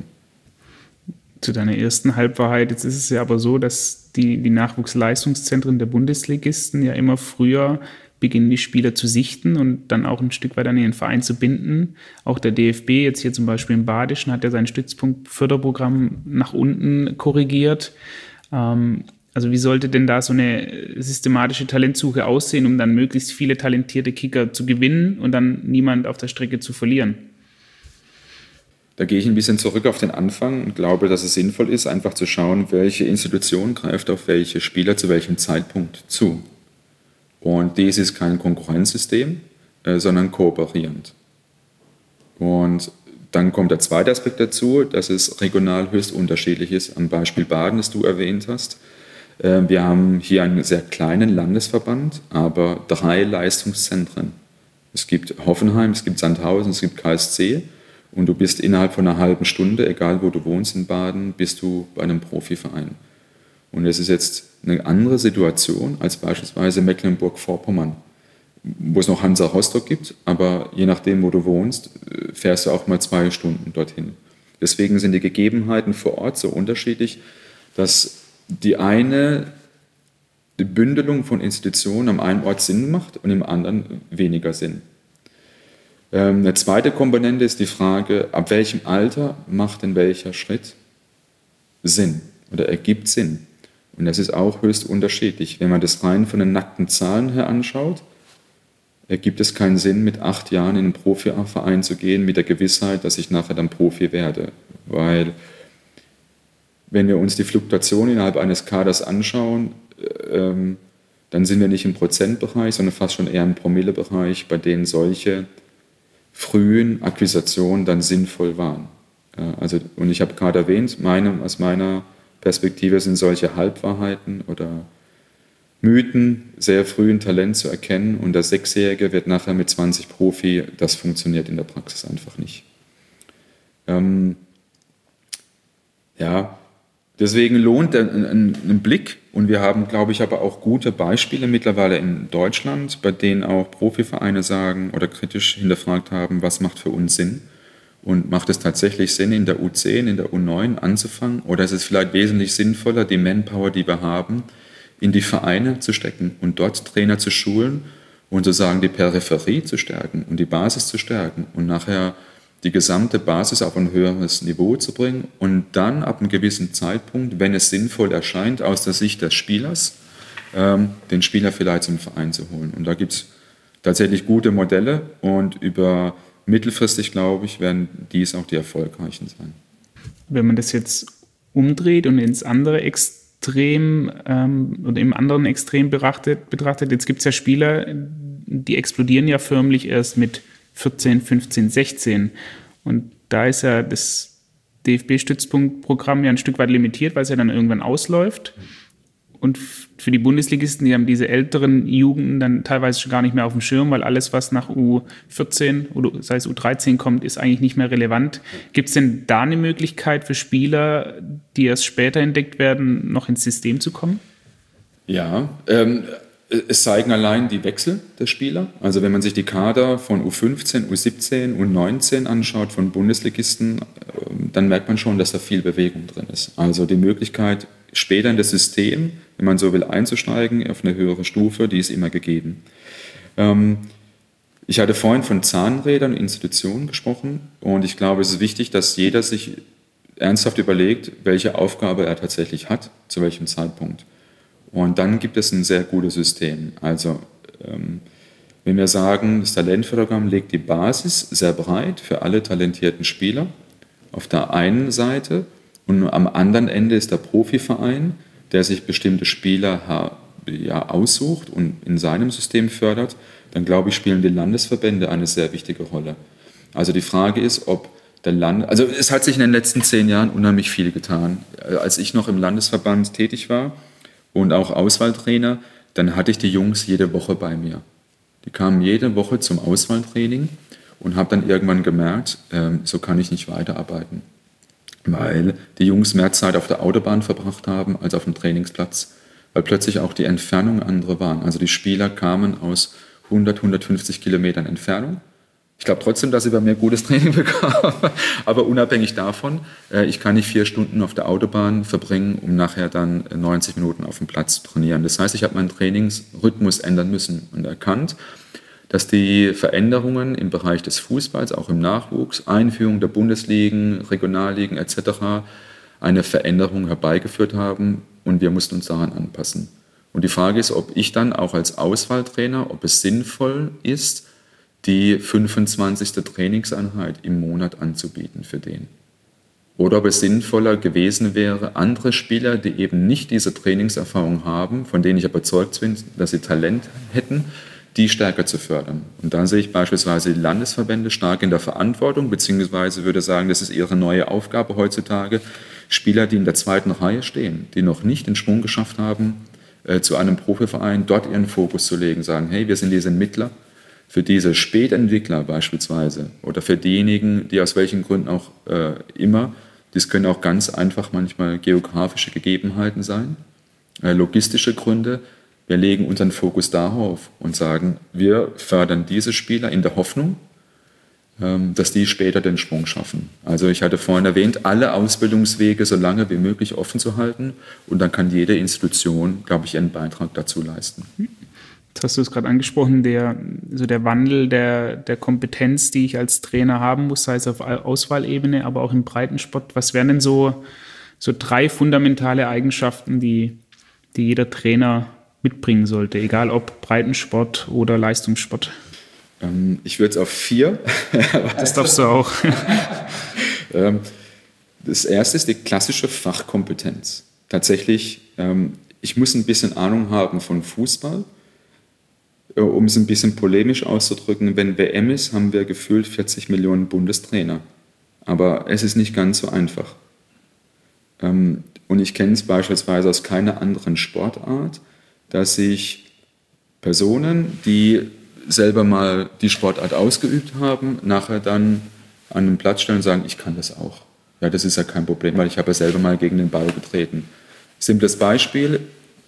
Zu deiner ersten Halbwahrheit, jetzt ist es ja aber so, dass die, die Nachwuchsleistungszentren der Bundesligisten ja immer früher beginnen, die Spieler zu sichten und dann auch ein Stück weit an ihren Verein zu binden. Auch der D F B, jetzt hier zum Beispiel im Badischen, hat ja sein Stützpunktförderprogramm nach unten korrigiert. Ähm, also wie sollte denn da so eine systematische Talentsuche aussehen, um dann möglichst viele talentierte Kicker zu gewinnen und dann niemand auf der Strecke zu verlieren?
Da gehe ich ein bisschen zurück auf den Anfang und glaube, dass es sinnvoll ist, einfach zu schauen, welche Institution greift auf welche Spieler zu welchem Zeitpunkt zu. Und dies ist kein Konkurrenzsystem, äh, sondern kooperierend. Und dann kommt der zweite Aspekt dazu, dass es regional höchst unterschiedlich ist. Am Beispiel Baden, das du erwähnt hast. Äh, wir haben hier einen sehr kleinen Landesverband, aber drei Leistungszentren. Es gibt Hoffenheim, es gibt Sandhausen, es gibt K S C. Und du bist innerhalb von einer halben Stunde, egal wo du wohnst in Baden, bist du bei einem Profiverein. Und es ist jetzt eine andere Situation als beispielsweise Mecklenburg-Vorpommern, wo es noch Hansa Rostock gibt, aber je nachdem, wo du wohnst, fährst du auch mal zwei Stunden dorthin. Deswegen sind die Gegebenheiten vor Ort so unterschiedlich, dass die eine die Bündelung von Institutionen am einen Ort Sinn macht und im anderen weniger Sinn. Eine zweite Komponente ist die Frage, ab welchem Alter macht denn welcher Schritt Sinn oder ergibt Sinn? Und das ist auch höchst unterschiedlich. Wenn man das rein von den nackten Zahlen her anschaut, ergibt es keinen Sinn, mit acht Jahren in einen Profiverein zu gehen, mit der Gewissheit, dass ich nachher dann Profi werde. Weil wenn wir uns die Fluktuation innerhalb eines Kaders anschauen, ähm, dann sind wir nicht im Prozentbereich, sondern fast schon eher im Promillebereich, bei denen solche frühen Akquisitionen dann sinnvoll waren. Also, und ich habe gerade erwähnt, meine, aus meiner Perspektive sind solche Halbwahrheiten oder Mythen sehr früh ein Talent zu erkennen und der Sechsjährige wird nachher mit zwanzig Profi, das funktioniert in der Praxis einfach nicht. Ähm, ja, deswegen lohnt ein, ein, ein Blick und wir haben, glaube ich, aber auch gute Beispiele mittlerweile in Deutschland, bei denen auch Profivereine sagen oder kritisch hinterfragt haben, was macht für uns Sinn und macht es tatsächlich Sinn, in der U zehn, in der U neun anzufangen oder ist es vielleicht wesentlich sinnvoller, die Manpower, die wir haben, in die Vereine zu stecken und dort Trainer zu schulen und sozusagen die Peripherie zu stärken und die Basis zu stärken und nachher die gesamte Basis auf ein höheres Niveau zu bringen und dann ab einem gewissen Zeitpunkt, wenn es sinnvoll erscheint, aus der Sicht des Spielers, ähm, den Spieler vielleicht zum Verein zu holen. Und da gibt es tatsächlich gute Modelle und über mittelfristig, glaube ich, werden dies auch die erfolgreichen sein. Wenn
man das jetzt umdreht und ins andere Extrem ähm, oder im anderen Extrem betrachtet, betrachtet jetzt gibt es ja Spieler, die explodieren ja förmlich erst mit vierzehn, fünfzehn, sechzehn. Und da ist ja das D F B-Stützpunktprogramm ja ein Stück weit limitiert, weil es ja dann irgendwann ausläuft. Und für die Bundesligisten, die haben diese älteren Jugenden dann teilweise schon gar nicht mehr auf dem Schirm, weil alles, was nach U vierzehn oder sei es U dreizehn kommt, ist eigentlich nicht mehr relevant. Gibt es denn da eine Möglichkeit für Spieler, die erst später entdeckt werden, noch ins System zu kommen?
Ja, ähm, es zeigen allein die Wechsel der Spieler. Also wenn man sich die Kader von U fünfzehn, U siebzehn, U neunzehn anschaut von Bundesligisten, dann merkt man schon, dass da viel Bewegung drin ist. Also die Möglichkeit, später in das System, wenn man so will, einzusteigen auf eine höhere Stufe, die ist immer gegeben. Ich hatte vorhin von Zahnrädern und Institutionen gesprochen und ich glaube, es ist wichtig, dass jeder sich ernsthaft überlegt, welche Aufgabe er tatsächlich hat, zu welchem Zeitpunkt. Und dann gibt es ein sehr gutes System. Also ähm, wenn wir sagen, das Talentförderprogramm legt die Basis sehr breit für alle talentierten Spieler auf der einen Seite und am anderen Ende ist der Profiverein, der sich bestimmte Spieler ja, aussucht und in seinem System fördert, dann glaube ich, spielen die Landesverbände eine sehr wichtige Rolle. Also die Frage ist, ob der Land, also es hat sich in den letzten zehn Jahren unheimlich viel getan. Als ich noch im Landesverband tätig war und auch Auswahltrainer, dann hatte ich die Jungs jede Woche bei mir. Die kamen jede Woche zum Auswahltraining und habe dann irgendwann gemerkt, ähm, so kann ich nicht weiterarbeiten, weil die Jungs mehr Zeit auf der Autobahn verbracht haben als auf dem Trainingsplatz, weil plötzlich auch die Entfernungen andere waren. Also die Spieler kamen aus hundert, hundertfünfzig Kilometern Entfernung. Ich glaube trotzdem, dass sie bei mir gutes Training bekamen, aber unabhängig davon, äh, ich kann nicht vier Stunden auf der Autobahn verbringen, um nachher dann neunzig Minuten auf dem Platz zu trainieren. Das heißt, ich habe meinen Trainingsrhythmus ändern müssen und erkannt, dass die Veränderungen im Bereich des Fußballs, auch im Nachwuchs, Einführung der Bundesligen, Regionalligen et cetera eine Veränderung herbeigeführt haben und wir mussten uns daran anpassen. Und die Frage ist, ob ich dann auch als Auswahltrainer, ob es sinnvoll ist, die fünfundzwanzigste Trainingseinheit im Monat anzubieten für den. Oder ob es sinnvoller gewesen wäre, andere Spieler, die eben nicht diese Trainingserfahrung haben, von denen ich aber überzeugt bin, dass sie Talent hätten, die stärker zu fördern. Und da sehe ich beispielsweise die Landesverbände stark in der Verantwortung, beziehungsweise würde sagen, das ist ihre neue Aufgabe heutzutage, Spieler, die in der zweiten Reihe stehen, die noch nicht den Sprung geschafft haben, äh, zu einem Profiverein, dort ihren Fokus zu legen, sagen, hey, wir sind diese Mittler, für diese Spätentwickler beispielsweise oder für diejenigen, die aus welchen Gründen auch äh, immer, das können auch ganz einfach manchmal geografische Gegebenheiten sein, äh, logistische Gründe. Wir legen unseren Fokus darauf und sagen, wir fördern diese Spieler in der Hoffnung, ähm, dass die später den Sprung schaffen. Also ich hatte vorhin erwähnt, alle Ausbildungswege so lange wie möglich offen zu halten und dann kann jede Institution, glaube ich, ihren Beitrag dazu leisten.
Jetzt hast du es gerade angesprochen, der, so der Wandel der, der Kompetenz, die ich als Trainer haben muss, sei es auf Auswahlebene, aber auch im Breitensport. Was wären denn so, so drei fundamentale Eigenschaften, die, die jeder Trainer mitbringen sollte, egal ob Breitensport oder Leistungssport?
Ähm, ich würde es auf vier.
Das darfst du auch.
ähm, das erste ist die klassische Fachkompetenz. Tatsächlich, ähm, ich muss ein bisschen Ahnung haben von Fußball. Um es ein bisschen polemisch auszudrücken, wenn W M ist, haben wir gefühlt vierzig Millionen Bundestrainer. Aber es ist nicht ganz so einfach. Und ich kenne es beispielsweise aus keiner anderen Sportart, dass sich Personen, die selber mal die Sportart ausgeübt haben, nachher dann an den Platz stellen und sagen, ich kann das auch. Ja, das ist ja kein Problem, weil ich habe ja selber mal gegen den Ball getreten. Simples Beispiel,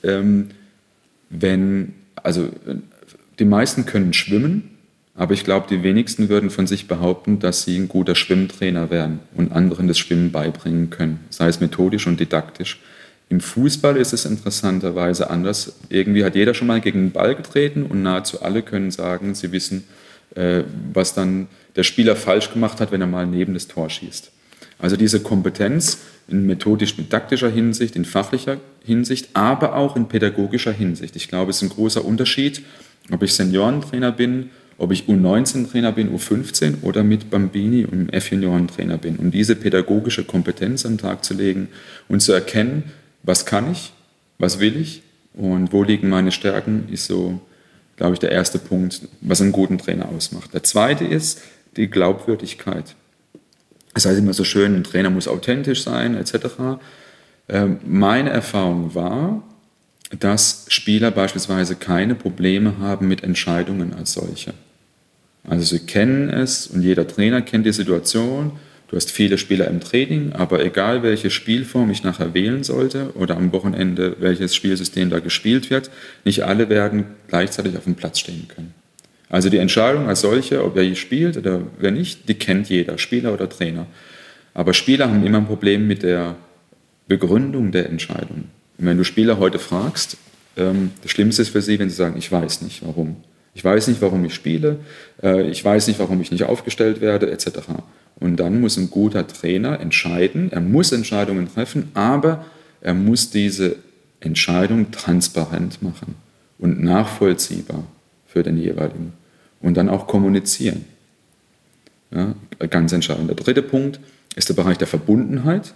wenn, also die meisten können schwimmen, aber ich glaube, die wenigsten würden von sich behaupten, dass sie ein guter Schwimmtrainer wären und anderen das Schwimmen beibringen können, sei es methodisch und didaktisch. Im Fußball ist es interessanterweise anders. Irgendwie hat jeder schon mal gegen den Ball getreten und nahezu alle können sagen, sie wissen, äh, was dann der Spieler falsch gemacht hat, wenn er mal neben das Tor schießt. Also diese Kompetenz in methodisch-didaktischer Hinsicht, in fachlicher Hinsicht, aber auch in pädagogischer Hinsicht. Ich glaube, es ist ein großer Unterschied, ob ich Seniorentrainer bin, ob ich U neunzehn-Trainer bin, U fünfzehn oder mit Bambini und F-Junioren-Trainer bin. Und diese pädagogische Kompetenz an den Tag zu legen und zu erkennen, was kann ich, was will ich und wo liegen meine Stärken, ist so, glaube ich, der erste Punkt, was einen guten Trainer ausmacht. Der zweite ist die Glaubwürdigkeit. Das heißt immer so schön, ein Trainer muss authentisch sein, et cetera. Meine Erfahrung war, dass Spieler beispielsweise keine Probleme haben mit Entscheidungen als solche. Also sie kennen es und jeder Trainer kennt die Situation. Du hast viele Spieler im Training, aber egal welche Spielform ich nachher wählen sollte oder am Wochenende welches Spielsystem da gespielt wird, nicht alle werden gleichzeitig auf dem Platz stehen können. Also die Entscheidung als solche, ob wer spielt oder wer nicht, die kennt jeder, Spieler oder Trainer. Aber Spieler haben immer ein Problem mit der Begründung der Entscheidung. Und wenn du Spieler heute fragst, ähm, das Schlimmste ist für sie, wenn sie sagen, ich weiß nicht, warum. Ich weiß nicht, warum ich spiele, äh, ich weiß nicht, warum ich nicht aufgestellt werde, et cetera. Und dann muss ein guter Trainer entscheiden, er muss Entscheidungen treffen, aber er muss diese Entscheidung transparent machen und nachvollziehbar für den jeweiligen und dann auch kommunizieren. Ja, ganz entscheidend. Der dritte Punkt ist der Bereich der Verbundenheit.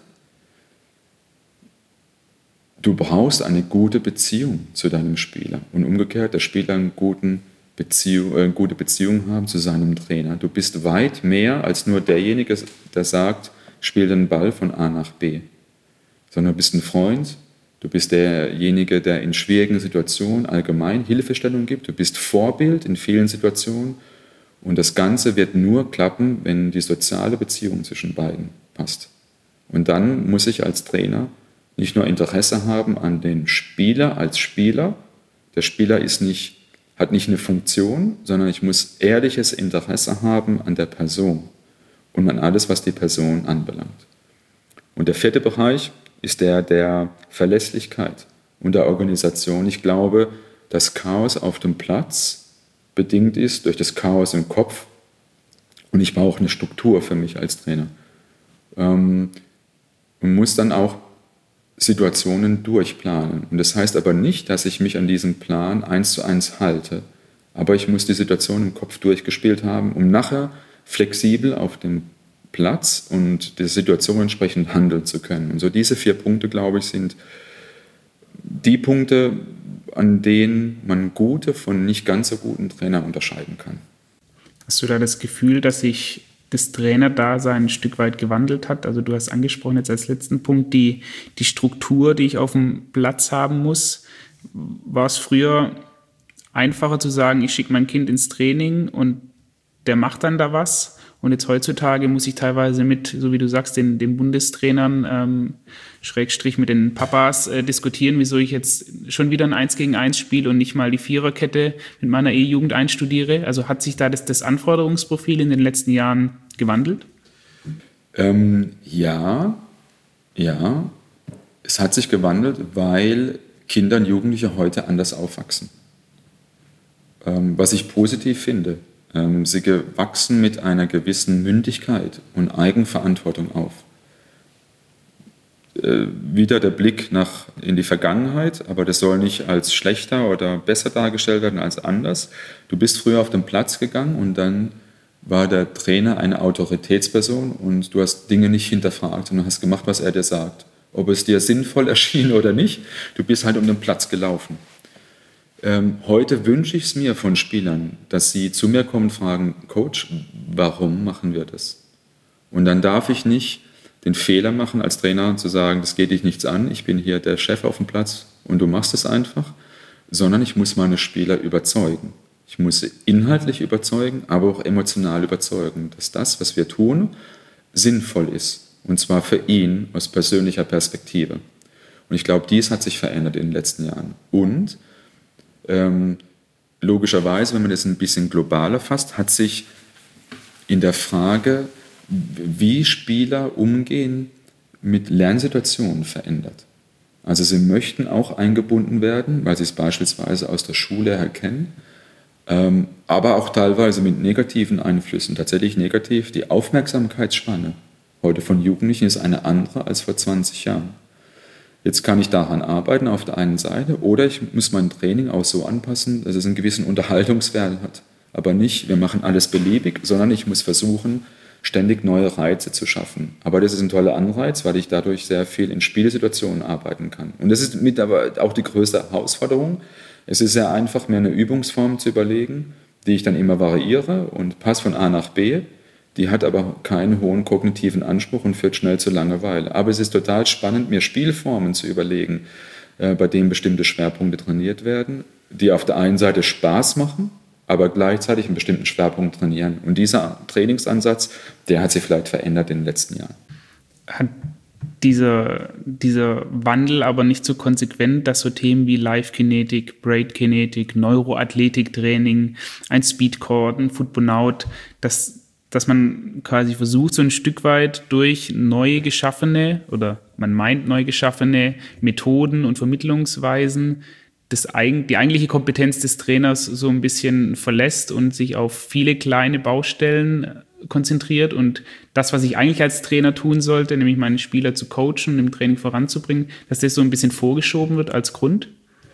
Du brauchst eine gute Beziehung zu deinem Spieler und umgekehrt, der Spieler eine guten Beziehung, äh, gute Beziehung haben zu seinem Trainer. Du bist weit mehr als nur derjenige, der sagt, spiel den Ball von A nach B, sondern du bist ein Freund, du bist derjenige, der in schwierigen Situationen allgemein Hilfestellung gibt, du bist Vorbild in vielen Situationen und das Ganze wird nur klappen, wenn die soziale Beziehung zwischen beiden passt. Und dann muss ich als Trainer nicht nur Interesse haben an den Spieler als Spieler, der Spieler ist nicht, hat nicht eine Funktion, sondern ich muss ehrliches Interesse haben an der Person und an alles, was die Person anbelangt. Und der vierte Bereich ist der der Verlässlichkeit und der Organisation. Ich glaube, dass Chaos auf dem Platz bedingt ist durch das Chaos im Kopf und ich brauche eine Struktur für mich als Trainer. Ähm, und muss dann auch Situationen durchplanen. Und das heißt aber nicht, dass ich mich an diesem Plan eins zu eins halte, aber ich muss die Situation im Kopf durchgespielt haben, um nachher flexibel auf dem Platz und der Situation entsprechend handeln zu können. Und so diese vier Punkte, glaube ich, sind die Punkte, an denen man gute von nicht ganz so guten Trainern unterscheiden kann.
Hast du da das Gefühl, dass sich das Trainerdasein ein Stück weit gewandelt hat? Also du hast angesprochen jetzt als letzten Punkt die, die Struktur, die ich auf dem Platz haben muss. War es früher einfacher zu sagen, ich schicke mein Kind ins Training und der macht dann da was? Und jetzt heutzutage muss ich teilweise mit, so wie du sagst, den, den Bundestrainern, ähm, Schrägstrich mit den Papas äh, diskutieren, wieso ich jetzt schon wieder ein eins gegen eins spiele und nicht mal die Viererkette mit meiner E-Jugend einstudiere. Also hat sich da das, das Anforderungsprofil in den letzten Jahren gewandelt?
Ähm, ja, ja. Es hat sich gewandelt, weil Kinder und Jugendliche heute anders aufwachsen. Ähm, was ich positiv finde. Sie wachsen mit einer gewissen Mündigkeit und Eigenverantwortung auf. Äh, wieder der Blick nach, in die Vergangenheit, aber das soll nicht als schlechter oder besser dargestellt werden als anders. Du bist früher auf den Platz gegangen und dann war der Trainer eine Autoritätsperson und du hast Dinge nicht hinterfragt und hast gemacht, was er dir sagt. Ob es dir sinnvoll erschien oder nicht, du bist halt um den Platz gelaufen. Ähm, heute wünsche ich es mir von Spielern, dass sie zu mir kommen und fragen, Coach, warum machen wir das? Und dann darf ich nicht den Fehler machen, als Trainer zu sagen, das geht dich nichts an, ich bin hier der Chef auf dem Platz und du machst es einfach, sondern ich muss meine Spieler überzeugen. Ich muss sie inhaltlich überzeugen, aber auch emotional überzeugen, dass das, was wir tun, sinnvoll ist. Und zwar für ihn aus persönlicher Perspektive. Und ich glaube, dies hat sich verändert in den letzten Jahren. Und Ähm, logischerweise, wenn man das ein bisschen globaler fasst, hat sich in der Frage, wie Spieler umgehen mit Lernsituationen verändert. Also sie möchten auch eingebunden werden, weil sie es beispielsweise aus der Schule her kennen, ähm, aber auch teilweise mit negativen Einflüssen. Tatsächlich negativ, die Aufmerksamkeitsspanne heute von Jugendlichen ist eine andere als vor zwanzig Jahren. Jetzt kann ich daran arbeiten auf der einen Seite oder ich muss mein Training auch so anpassen, dass es einen gewissen Unterhaltungswert hat. Aber nicht, wir machen alles beliebig, sondern ich muss versuchen, ständig neue Reize zu schaffen. Aber das ist ein toller Anreiz, weil ich dadurch sehr viel in Spielsituationen arbeiten kann. Und das ist mit aber auch die größte Herausforderung. Es ist sehr einfach, mir eine Übungsform zu überlegen, die ich dann immer variiere und passe von A nach B. Die hat aber keinen hohen kognitiven Anspruch und führt schnell zu Langeweile. Aber es ist total spannend, mir Spielformen zu überlegen, äh, bei denen bestimmte Schwerpunkte trainiert werden, die auf der einen Seite Spaß machen, aber gleichzeitig einen bestimmten Schwerpunkt trainieren. Und dieser Trainingsansatz, der hat sich vielleicht verändert in den letzten Jahren.
Hat dieser, dieser Wandel aber nicht so konsequent, dass so Themen wie Live-Kinetik, Braid-Kinetik, Neuroathletik-Training, ein Speedcore, ein Footbonaut, dass dass man quasi versucht, so ein Stück weit durch neu geschaffene oder man meint neu geschaffene Methoden und Vermittlungsweisen das, die eigentliche Kompetenz des Trainers so ein bisschen verlässt und sich auf viele kleine Baustellen konzentriert und das, was ich eigentlich als Trainer tun sollte, nämlich meine Spieler zu coachen und im Training voranzubringen, dass das so ein bisschen vorgeschoben wird als Grund?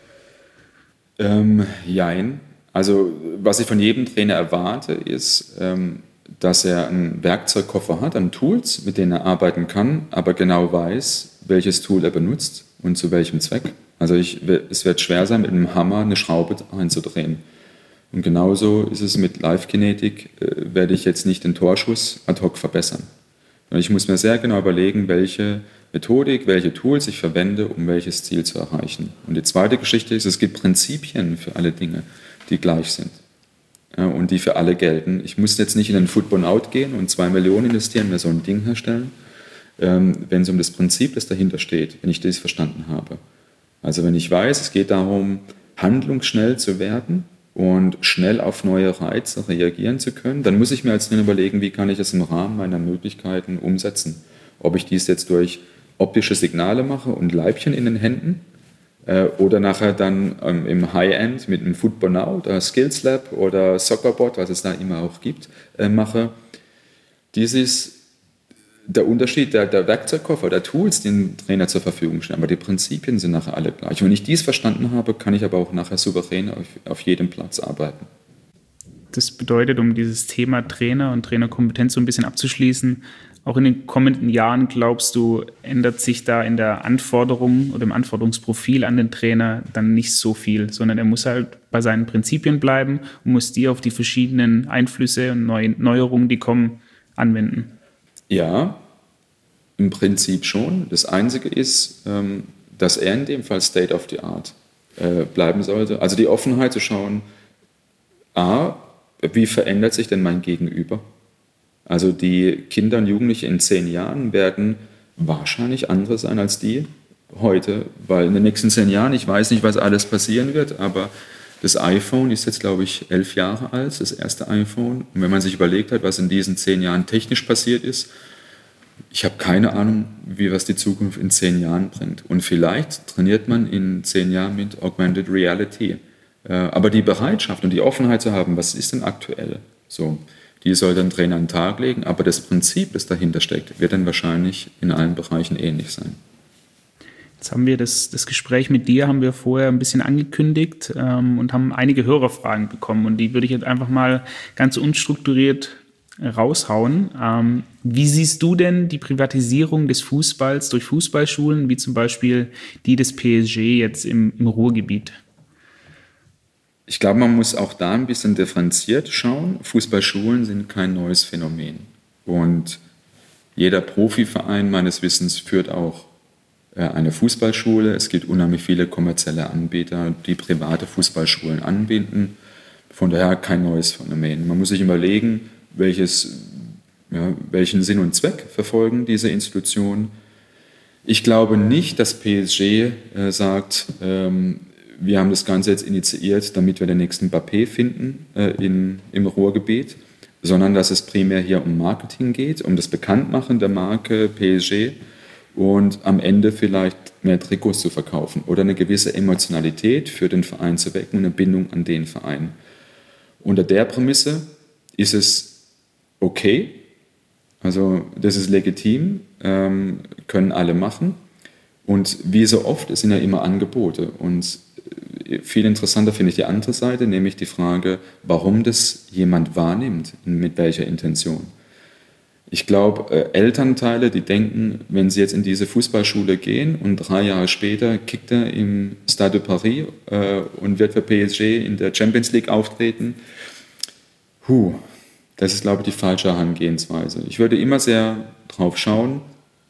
Ähm, jein. Also was ich von jedem Trainer erwarte, ist, ähm, dass er einen Werkzeugkoffer hat an Tools, mit denen er arbeiten kann, aber genau weiß, welches Tool er benutzt und zu welchem Zweck. Also ich, es wird schwer sein, mit einem Hammer eine Schraube einzudrehen. Und genauso ist es mit Live-Kinetik, äh, werde ich jetzt nicht den Torschuss ad hoc verbessern. Und ich muss mir sehr genau überlegen, welche Methodik, welche Tools ich verwende, um welches Ziel zu erreichen. Und die zweite Geschichte ist, es gibt Prinzipien für alle Dinge, die gleich sind. Ja, und die für alle gelten. Ich muss jetzt nicht in den Football-Out gehen und zwei Millionen investieren, mir so ein Ding herstellen, ähm, wenn es um das Prinzip, das dahinter steht, wenn ich das verstanden habe. Also wenn ich weiß, es geht darum, handlungsschnell zu werden und schnell auf neue Reize reagieren zu können, dann muss ich mir als Trainer überlegen, wie kann ich das im Rahmen meiner Möglichkeiten umsetzen. Ob ich dies jetzt durch optische Signale mache und Leibchen in den Händen äh, oder nachher dann ähm, im High-End mit einem Football Now oder Skills Lab oder Soccerbot, was es da immer auch gibt, äh, mache. Dies ist der Unterschied der, der Werkzeugkoffer, der Tools, die ein Trainer zur Verfügung stellen, aber die Prinzipien sind nachher alle gleich. Und wenn ich dies verstanden habe, kann ich aber auch nachher souverän auf, auf jedem Platz arbeiten.
Das bedeutet, um dieses Thema Trainer und Trainerkompetenz so ein bisschen abzuschließen, auch in den kommenden Jahren, glaubst du, ändert sich da in der Anforderung oder im Anforderungsprofil an den Trainer dann nicht so viel, sondern er muss halt bei seinen Prinzipien bleiben und muss die auf die verschiedenen Einflüsse und Neu- Neuerungen, die kommen, anwenden?
Ja, im Prinzip schon. Das Einzige ist, dass er in dem Fall State of the Art bleiben sollte. Also die Offenheit zu schauen, a, wie verändert sich denn mein Gegenüber? Also die Kinder und Jugendliche in zehn Jahren werden wahrscheinlich andere sein als die heute, weil in den nächsten zehn Jahren, ich weiß nicht, was alles passieren wird, aber das iPhone ist jetzt, glaube ich, elf Jahre alt, das erste iPhone. Und wenn man sich überlegt hat, was in diesen zehn Jahren technisch passiert ist, ich habe keine Ahnung, wie was die Zukunft in zehn Jahren bringt. Und vielleicht trainiert man in zehn Jahren mit Augmented Reality. Aber die Bereitschaft und die Offenheit zu haben, was ist denn aktuell, so, die soll dann Trainer an den Tag legen, aber das Prinzip, das dahinter steckt, wird dann wahrscheinlich in allen Bereichen ähnlich sein.
Jetzt haben wir das, das Gespräch mit dir, haben wir vorher ein bisschen angekündigt ähm, und haben einige Hörerfragen bekommen und die würde ich jetzt einfach mal ganz unstrukturiert raushauen. Ähm, wie siehst du denn die Privatisierung des Fußballs durch Fußballschulen, wie zum Beispiel die des P S G jetzt im, im Ruhrgebiet?
Ich glaube, man muss auch da ein bisschen differenziert schauen. Fußballschulen sind kein neues Phänomen. Und jeder Profiverein meines Wissens führt auch eine Fußballschule. Es gibt unheimlich viele kommerzielle Anbieter, die private Fußballschulen anbieten. Von daher kein neues Phänomen. Man muss sich überlegen, welches, ja, welchen Sinn und Zweck verfolgen diese Institutionen. Ich glaube nicht, dass P S G äh, sagt, ähm, wir haben das Ganze jetzt initiiert, damit wir den nächsten Mbappé finden äh, in, im Ruhrgebiet, sondern dass es primär hier um Marketing geht, um das Bekanntmachen der Marke P S G und am Ende vielleicht mehr Trikots zu verkaufen oder eine gewisse Emotionalität für den Verein zu wecken und eine Bindung an den Verein. Unter der Prämisse ist es okay, also das ist legitim, ähm, können alle machen und wie so oft, es sind ja immer Angebote und viel interessanter finde ich die andere Seite, nämlich die Frage, warum das jemand wahrnimmt, mit welcher Intention. Ich glaube, Elternteile, die denken, wenn sie jetzt in diese Fußballschule gehen und drei Jahre später kickt er im Stade de Paris äh, und wird für P S G in der Champions League auftreten, huh, das ist, glaube ich, die falsche Herangehensweise. Ich würde immer sehr drauf schauen,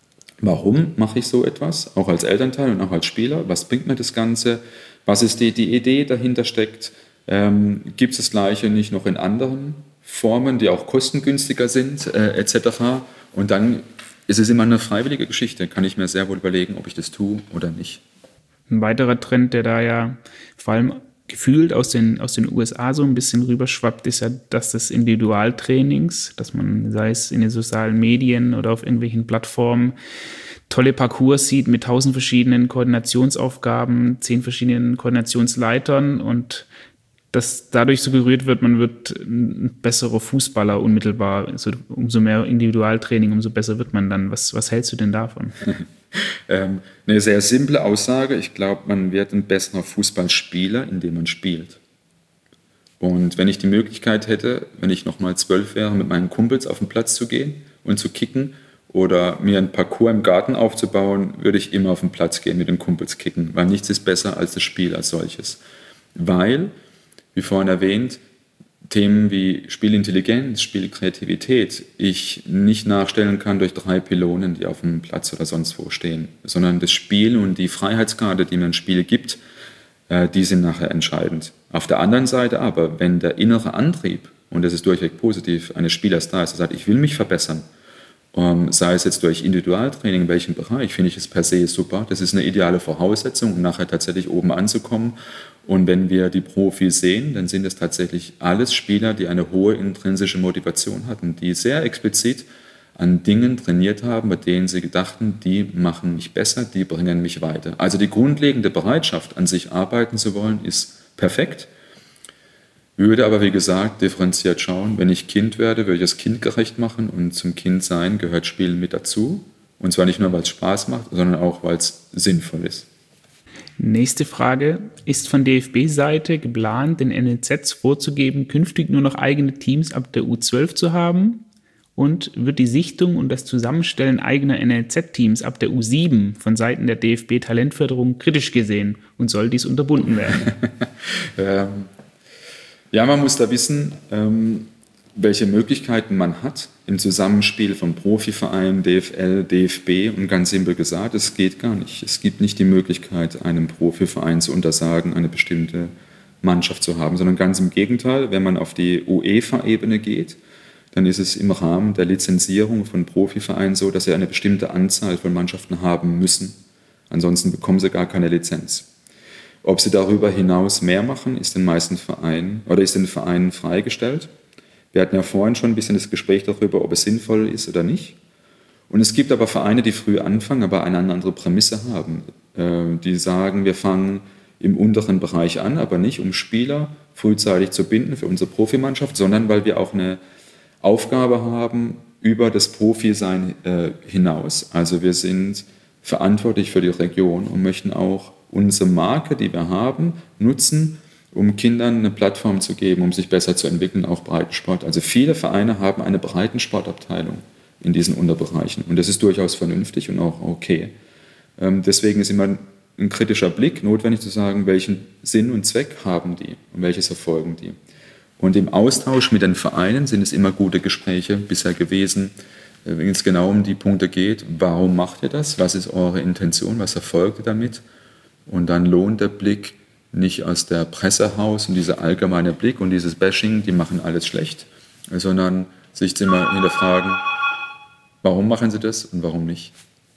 warum mache ich so etwas, auch als Elternteil und auch als Spieler, was bringt mir das Ganze, was ist die, die Idee dahinter steckt, ähm, gibt es das Gleiche nicht noch in anderen Formen, die auch kostengünstiger sind, äh, et cetera. Und dann ist es immer eine freiwillige Geschichte, kann ich mir sehr wohl überlegen, ob ich das tue oder nicht.
Ein weiterer Trend, der da ja vor allem gefühlt aus den, aus den U S A so ein bisschen rüberschwappt, ist ja, dass das Individualtrainings, dass man, sei es in den sozialen Medien oder auf irgendwelchen Plattformen, tolle Parcours sieht mit tausend verschiedenen Koordinationsaufgaben, zehn verschiedenen Koordinationsleitern und dass dadurch suggeriert wird, man wird ein besserer Fußballer unmittelbar. Also umso mehr Individualtraining, umso besser wird man dann. Was, was hältst du denn davon?
ähm, eine sehr simple Aussage. Ich glaube, man wird ein besserer Fußballspieler, indem man spielt. Und wenn ich die Möglichkeit hätte, wenn ich noch mal zwölf wäre, mit meinen Kumpels auf den Platz zu gehen und zu kicken oder mir ein Parcours im Garten aufzubauen, würde ich immer auf den Platz gehen, mit den Kumpels kicken, weil nichts ist besser als das Spiel als solches. Weil, wie vorhin erwähnt, Themen wie Spielintelligenz, Spielkreativität ich nicht nachstellen kann durch drei Pylonen, die auf dem Platz oder sonst wo stehen, sondern das Spiel und die Freiheitskarte, die mir ein Spiel gibt, äh, die sind nachher entscheidend. Auf der anderen Seite aber, wenn der innere Antrieb, und das ist durchweg positiv, eines Spielers da ist, der sagt, ich will mich verbessern, um, sei es jetzt durch Individualtraining, in welchem Bereich, finde ich es per se super. Das ist eine ideale Voraussetzung, um nachher tatsächlich oben anzukommen. Und wenn wir die Profis sehen, dann sind es tatsächlich alles Spieler, die eine hohe intrinsische Motivation hatten, die sehr explizit an Dingen trainiert haben, bei denen sie dachten, die machen mich besser, die bringen mich weiter. Also die grundlegende Bereitschaft, an sich arbeiten zu wollen, ist perfekt. Würde aber, wie gesagt, differenziert schauen. Wenn ich Kind werde, würde ich es kindgerecht machen und zum Kindsein gehört Spielen mit dazu. Und zwar nicht nur, weil es Spaß macht, sondern auch, weil es sinnvoll ist.
Nächste Frage. Ist von D F B-Seite geplant, den N L Zs vorzugeben, künftig nur noch eigene Teams ab der U zwölf zu haben? Und wird die Sichtung und das Zusammenstellen eigener N L Z-Teams ab der U sieben von Seiten der D F B-Talentförderung kritisch gesehen und soll dies unterbunden werden?
ähm. Ja, man muss da wissen, ähm, welche Möglichkeiten man hat im Zusammenspiel von Profiverein, D F L, D F B und ganz simpel gesagt, es geht gar nicht. Es gibt nicht die Möglichkeit, einem Profiverein zu untersagen, eine bestimmte Mannschaft zu haben, sondern ganz im Gegenteil, wenn man auf die UEFA-Ebene geht, dann ist es im Rahmen der Lizenzierung von Profivereinen so, dass sie eine bestimmte Anzahl von Mannschaften haben müssen. Ansonsten bekommen sie gar keine Lizenz. Ob sie darüber hinaus mehr machen, ist den meisten Vereinen oder ist den Vereinen freigestellt. Wir hatten ja vorhin schon ein bisschen das Gespräch darüber, ob es sinnvoll ist oder nicht. Und es gibt aber Vereine, die früh anfangen, aber eine andere Prämisse haben. Die sagen, wir fangen im unteren Bereich an, aber nicht um Spieler frühzeitig zu binden für unsere Profimannschaft, sondern weil wir auch eine Aufgabe haben über das Profi-Sein hinaus. Also wir sind verantwortlich für die Region und möchten auch unsere Marke, die wir haben, nutzen, um Kindern eine Plattform zu geben, um sich besser zu entwickeln, auch Breitensport. Also viele Vereine haben eine Breitensportabteilung in diesen Unterbereichen und das ist durchaus vernünftig und auch okay. Deswegen ist immer ein kritischer Blick notwendig zu sagen, welchen Sinn und Zweck haben die und welches verfolgen die. Und im Austausch mit den Vereinen sind es immer gute Gespräche bisher gewesen, wenn es genau um die Punkte geht, warum macht ihr das, was ist eure Intention, was erfolgt ihr damit? Und dann lohnt der Blick nicht aus der Presse heraus und dieser allgemeine Blick und dieses Bashing, die machen alles schlecht, sondern sich immer hinterfragen, warum machen sie das und warum nicht.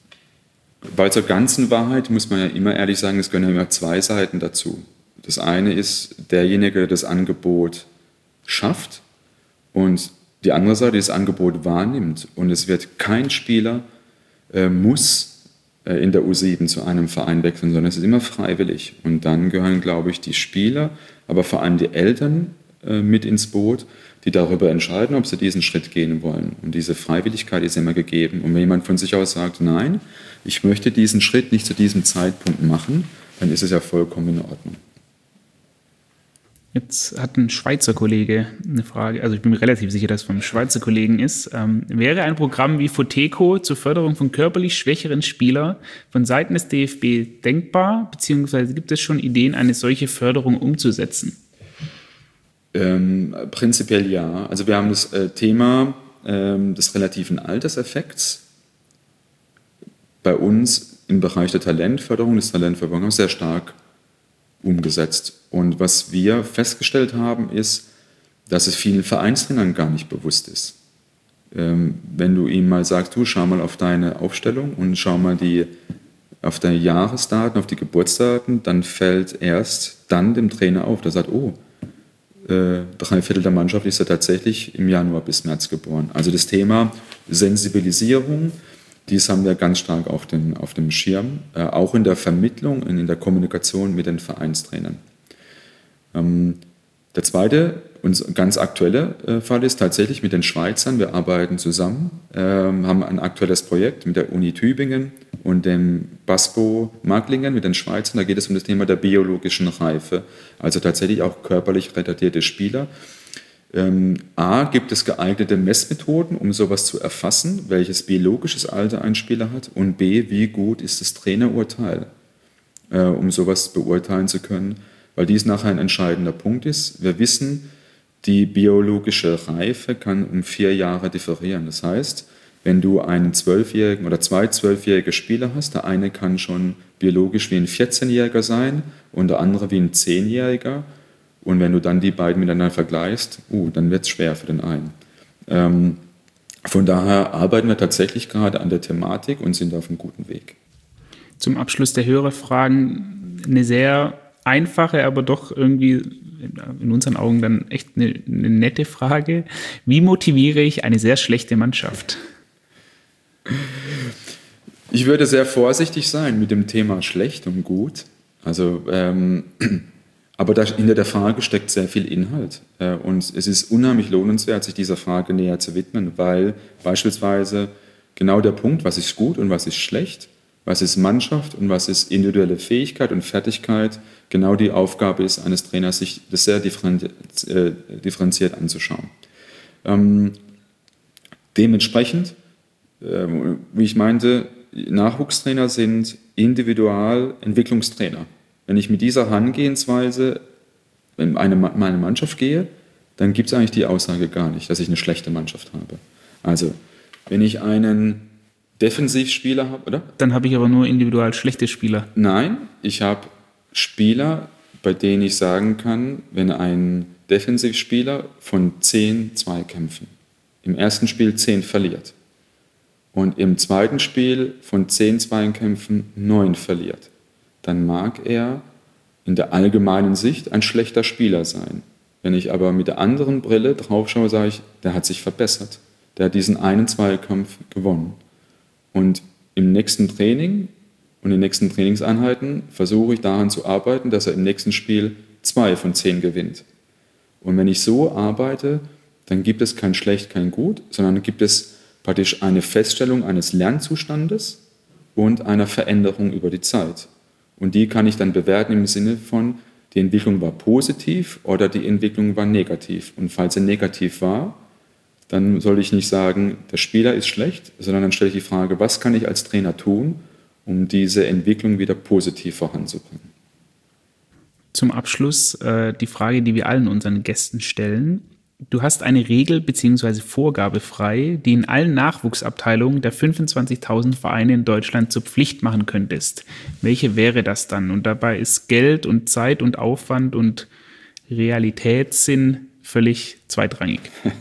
Bei zur ganzen Wahrheit muss man ja immer ehrlich sagen, es gehören ja immer zwei Seiten dazu. Das eine ist derjenige, der das Angebot schafft und die andere Seite, die das Angebot wahrnimmt. Und es wird kein Spieler äh, muss in der U sieben zu einem Verein wechseln, sondern es ist immer freiwillig. Und dann gehören, glaube ich, die Spieler, aber vor allem die Eltern äh, mit ins Boot, die darüber entscheiden, ob sie diesen Schritt gehen wollen. Und diese Freiwilligkeit ist immer gegeben. Und wenn jemand von sich aus sagt, nein, ich möchte diesen Schritt nicht zu diesem Zeitpunkt machen, dann ist es ja vollkommen in Ordnung.
Jetzt hat ein Schweizer Kollege eine Frage, also ich bin mir relativ sicher, dass es vom Schweizer Kollegen ist. Ähm, wäre ein Programm wie Foteco zur Förderung von körperlich schwächeren Spielern von Seiten des D F B denkbar, beziehungsweise gibt es schon Ideen, eine solche Förderung umzusetzen?
Ähm, prinzipiell ja. Also wir haben das äh, Thema ähm, des relativen Alterseffekts bei uns im Bereich der Talentförderung, des Talentförderung sehr stark umgesetzt. Und was wir festgestellt haben, ist, dass es vielen Vereinstrainern gar nicht bewusst ist. Ähm, wenn du ihm mal sagst, du schau mal auf deine Aufstellung und schau mal die, auf deine Jahresdaten, auf die Geburtsdaten, dann fällt erst dann dem Trainer auf, der sagt, oh, äh, drei Viertel der Mannschaft ist ja tatsächlich im Januar bis März geboren. Also das Thema Sensibilisierung, dies haben wir ganz stark auf dem, auf dem Schirm, äh, auch in der Vermittlung und in der Kommunikation mit den Vereinstrainern. Ähm, Der zweite und ganz aktuelle äh, Fall ist tatsächlich mit den Schweizern. Wir arbeiten zusammen, äh, haben ein aktuelles Projekt mit der Uni Tübingen und dem BASBO Magglingen mit den Schweizern. Da geht es um das Thema der biologischen Reife, also tatsächlich auch körperlich retardierte Spieler. Ähm, A, gibt es geeignete Messmethoden, um sowas zu erfassen, welches biologisches Alter ein Spieler hat, und B, wie gut ist das Trainerurteil, äh, um sowas beurteilen zu können, weil dies nachher ein entscheidender Punkt ist. Wir wissen, die biologische Reife kann um vier Jahre differieren. Das heißt, wenn du einen zwölfjährigen oder zwei zwölfjährige Spieler hast, der eine kann schon biologisch wie ein vierzehnjähriger sein und der andere wie ein zehnjähriger. Und wenn du dann die beiden miteinander vergleichst, uh, dann wird es schwer für den einen. Ähm, von daher arbeiten wir tatsächlich gerade an der Thematik und sind auf einem guten Weg.
Zum Abschluss der Hörerfragen eine sehr einfache, aber doch irgendwie in unseren Augen dann echt eine, eine nette Frage. Wie motiviere ich eine sehr schlechte Mannschaft?
Ich würde sehr vorsichtig sein mit dem Thema schlecht und gut. Also, ähm, aber da, hinter der Frage steckt sehr viel Inhalt. Äh, und es ist unheimlich lohnenswert, sich dieser Frage näher zu widmen, weil beispielsweise genau der Punkt, was ist gut und was ist schlecht, was ist Mannschaft und was ist individuelle Fähigkeit und Fertigkeit, genau die Aufgabe ist eines Trainers, sich das sehr differenziert anzuschauen. Ähm, dementsprechend, äh, wie ich meinte, Nachwuchstrainer sind Individualentwicklungstrainer. Wenn ich mit dieser Herangehensweise in eine, meine Mannschaft gehe, dann gibt es eigentlich die Aussage gar nicht, dass ich eine schlechte Mannschaft habe. Also, wenn ich einen Defensivspieler habe, oder?
Dann habe ich aber nur individual schlechte Spieler.
Nein, ich habe Spieler, bei denen ich sagen kann, wenn ein Defensivspieler von zehn Zweikämpfen im ersten Spiel zehn verliert und im zweiten Spiel von zehn Zweikämpfen neun verliert, dann mag er in der allgemeinen Sicht ein schlechter Spieler sein. Wenn ich aber mit der anderen Brille drauf schaue, sage ich, der hat sich verbessert. Der hat diesen einen Zweikampf gewonnen. Und im nächsten Training und in den nächsten Trainingseinheiten versuche ich daran zu arbeiten, dass er im nächsten Spiel zwei von zehn gewinnt. Und wenn ich so arbeite, dann gibt es kein Schlecht, kein Gut, sondern dann gibt es praktisch eine Feststellung eines Lernzustandes und einer Veränderung über die Zeit. Und die kann ich dann bewerten im Sinne von, die Entwicklung war positiv oder die Entwicklung war negativ. Und falls sie negativ war, dann soll ich nicht sagen, der Spieler ist schlecht, sondern dann stelle ich die Frage, was kann ich als Trainer tun, um diese Entwicklung wieder positiv voranzubringen.
Zum Abschluss äh, die Frage, die wir allen unseren Gästen stellen. Du hast eine Regel bzw. Vorgabe frei, die in allen Nachwuchsabteilungen der fünfundzwanzigtausend Vereine in Deutschland zur Pflicht machen könntest. Welche wäre das dann? Und dabei ist Geld und Zeit und Aufwand und Realitätssinn völlig zweitrangig.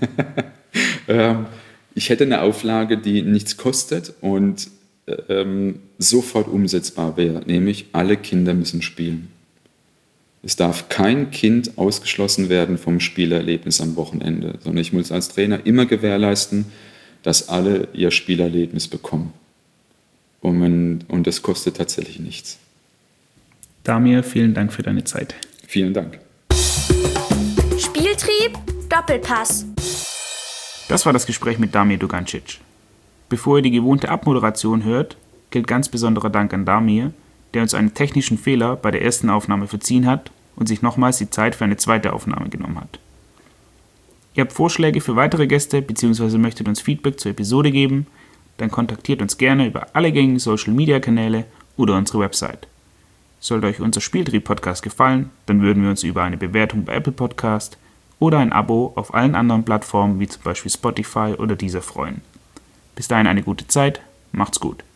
ähm, ich hätte eine Auflage, die nichts kostet und ähm, sofort umsetzbar wäre, nämlich alle Kinder müssen spielen. Es darf kein Kind ausgeschlossen werden vom Spielerlebnis am Wochenende, sondern ich muss als Trainer immer gewährleisten, dass alle ihr Spielerlebnis bekommen. Und, und das kostet tatsächlich nichts.
Damir, vielen Dank für deine Zeit.
Vielen Dank.
Spieltrieb, Doppelpass.
Das war das Gespräch mit Damir Dugancic. Bevor ihr die gewohnte Abmoderation hört, gilt ganz besonderer Dank an Damir, der uns einen technischen Fehler bei der ersten Aufnahme verziehen hat und sich nochmals die Zeit für eine zweite Aufnahme genommen hat. Ihr habt Vorschläge für weitere Gäste bzw. möchtet uns Feedback zur Episode geben, dann kontaktiert uns gerne über alle gängigen Social-Media-Kanäle oder unsere Website. Sollte euch unser Spieltrieb-Podcast gefallen, dann würden wir uns über eine Bewertung bei Apple Podcast oder ein Abo auf allen anderen Plattformen wie zum Beispiel Spotify oder Deezer freuen. Bis dahin eine gute Zeit, macht's gut.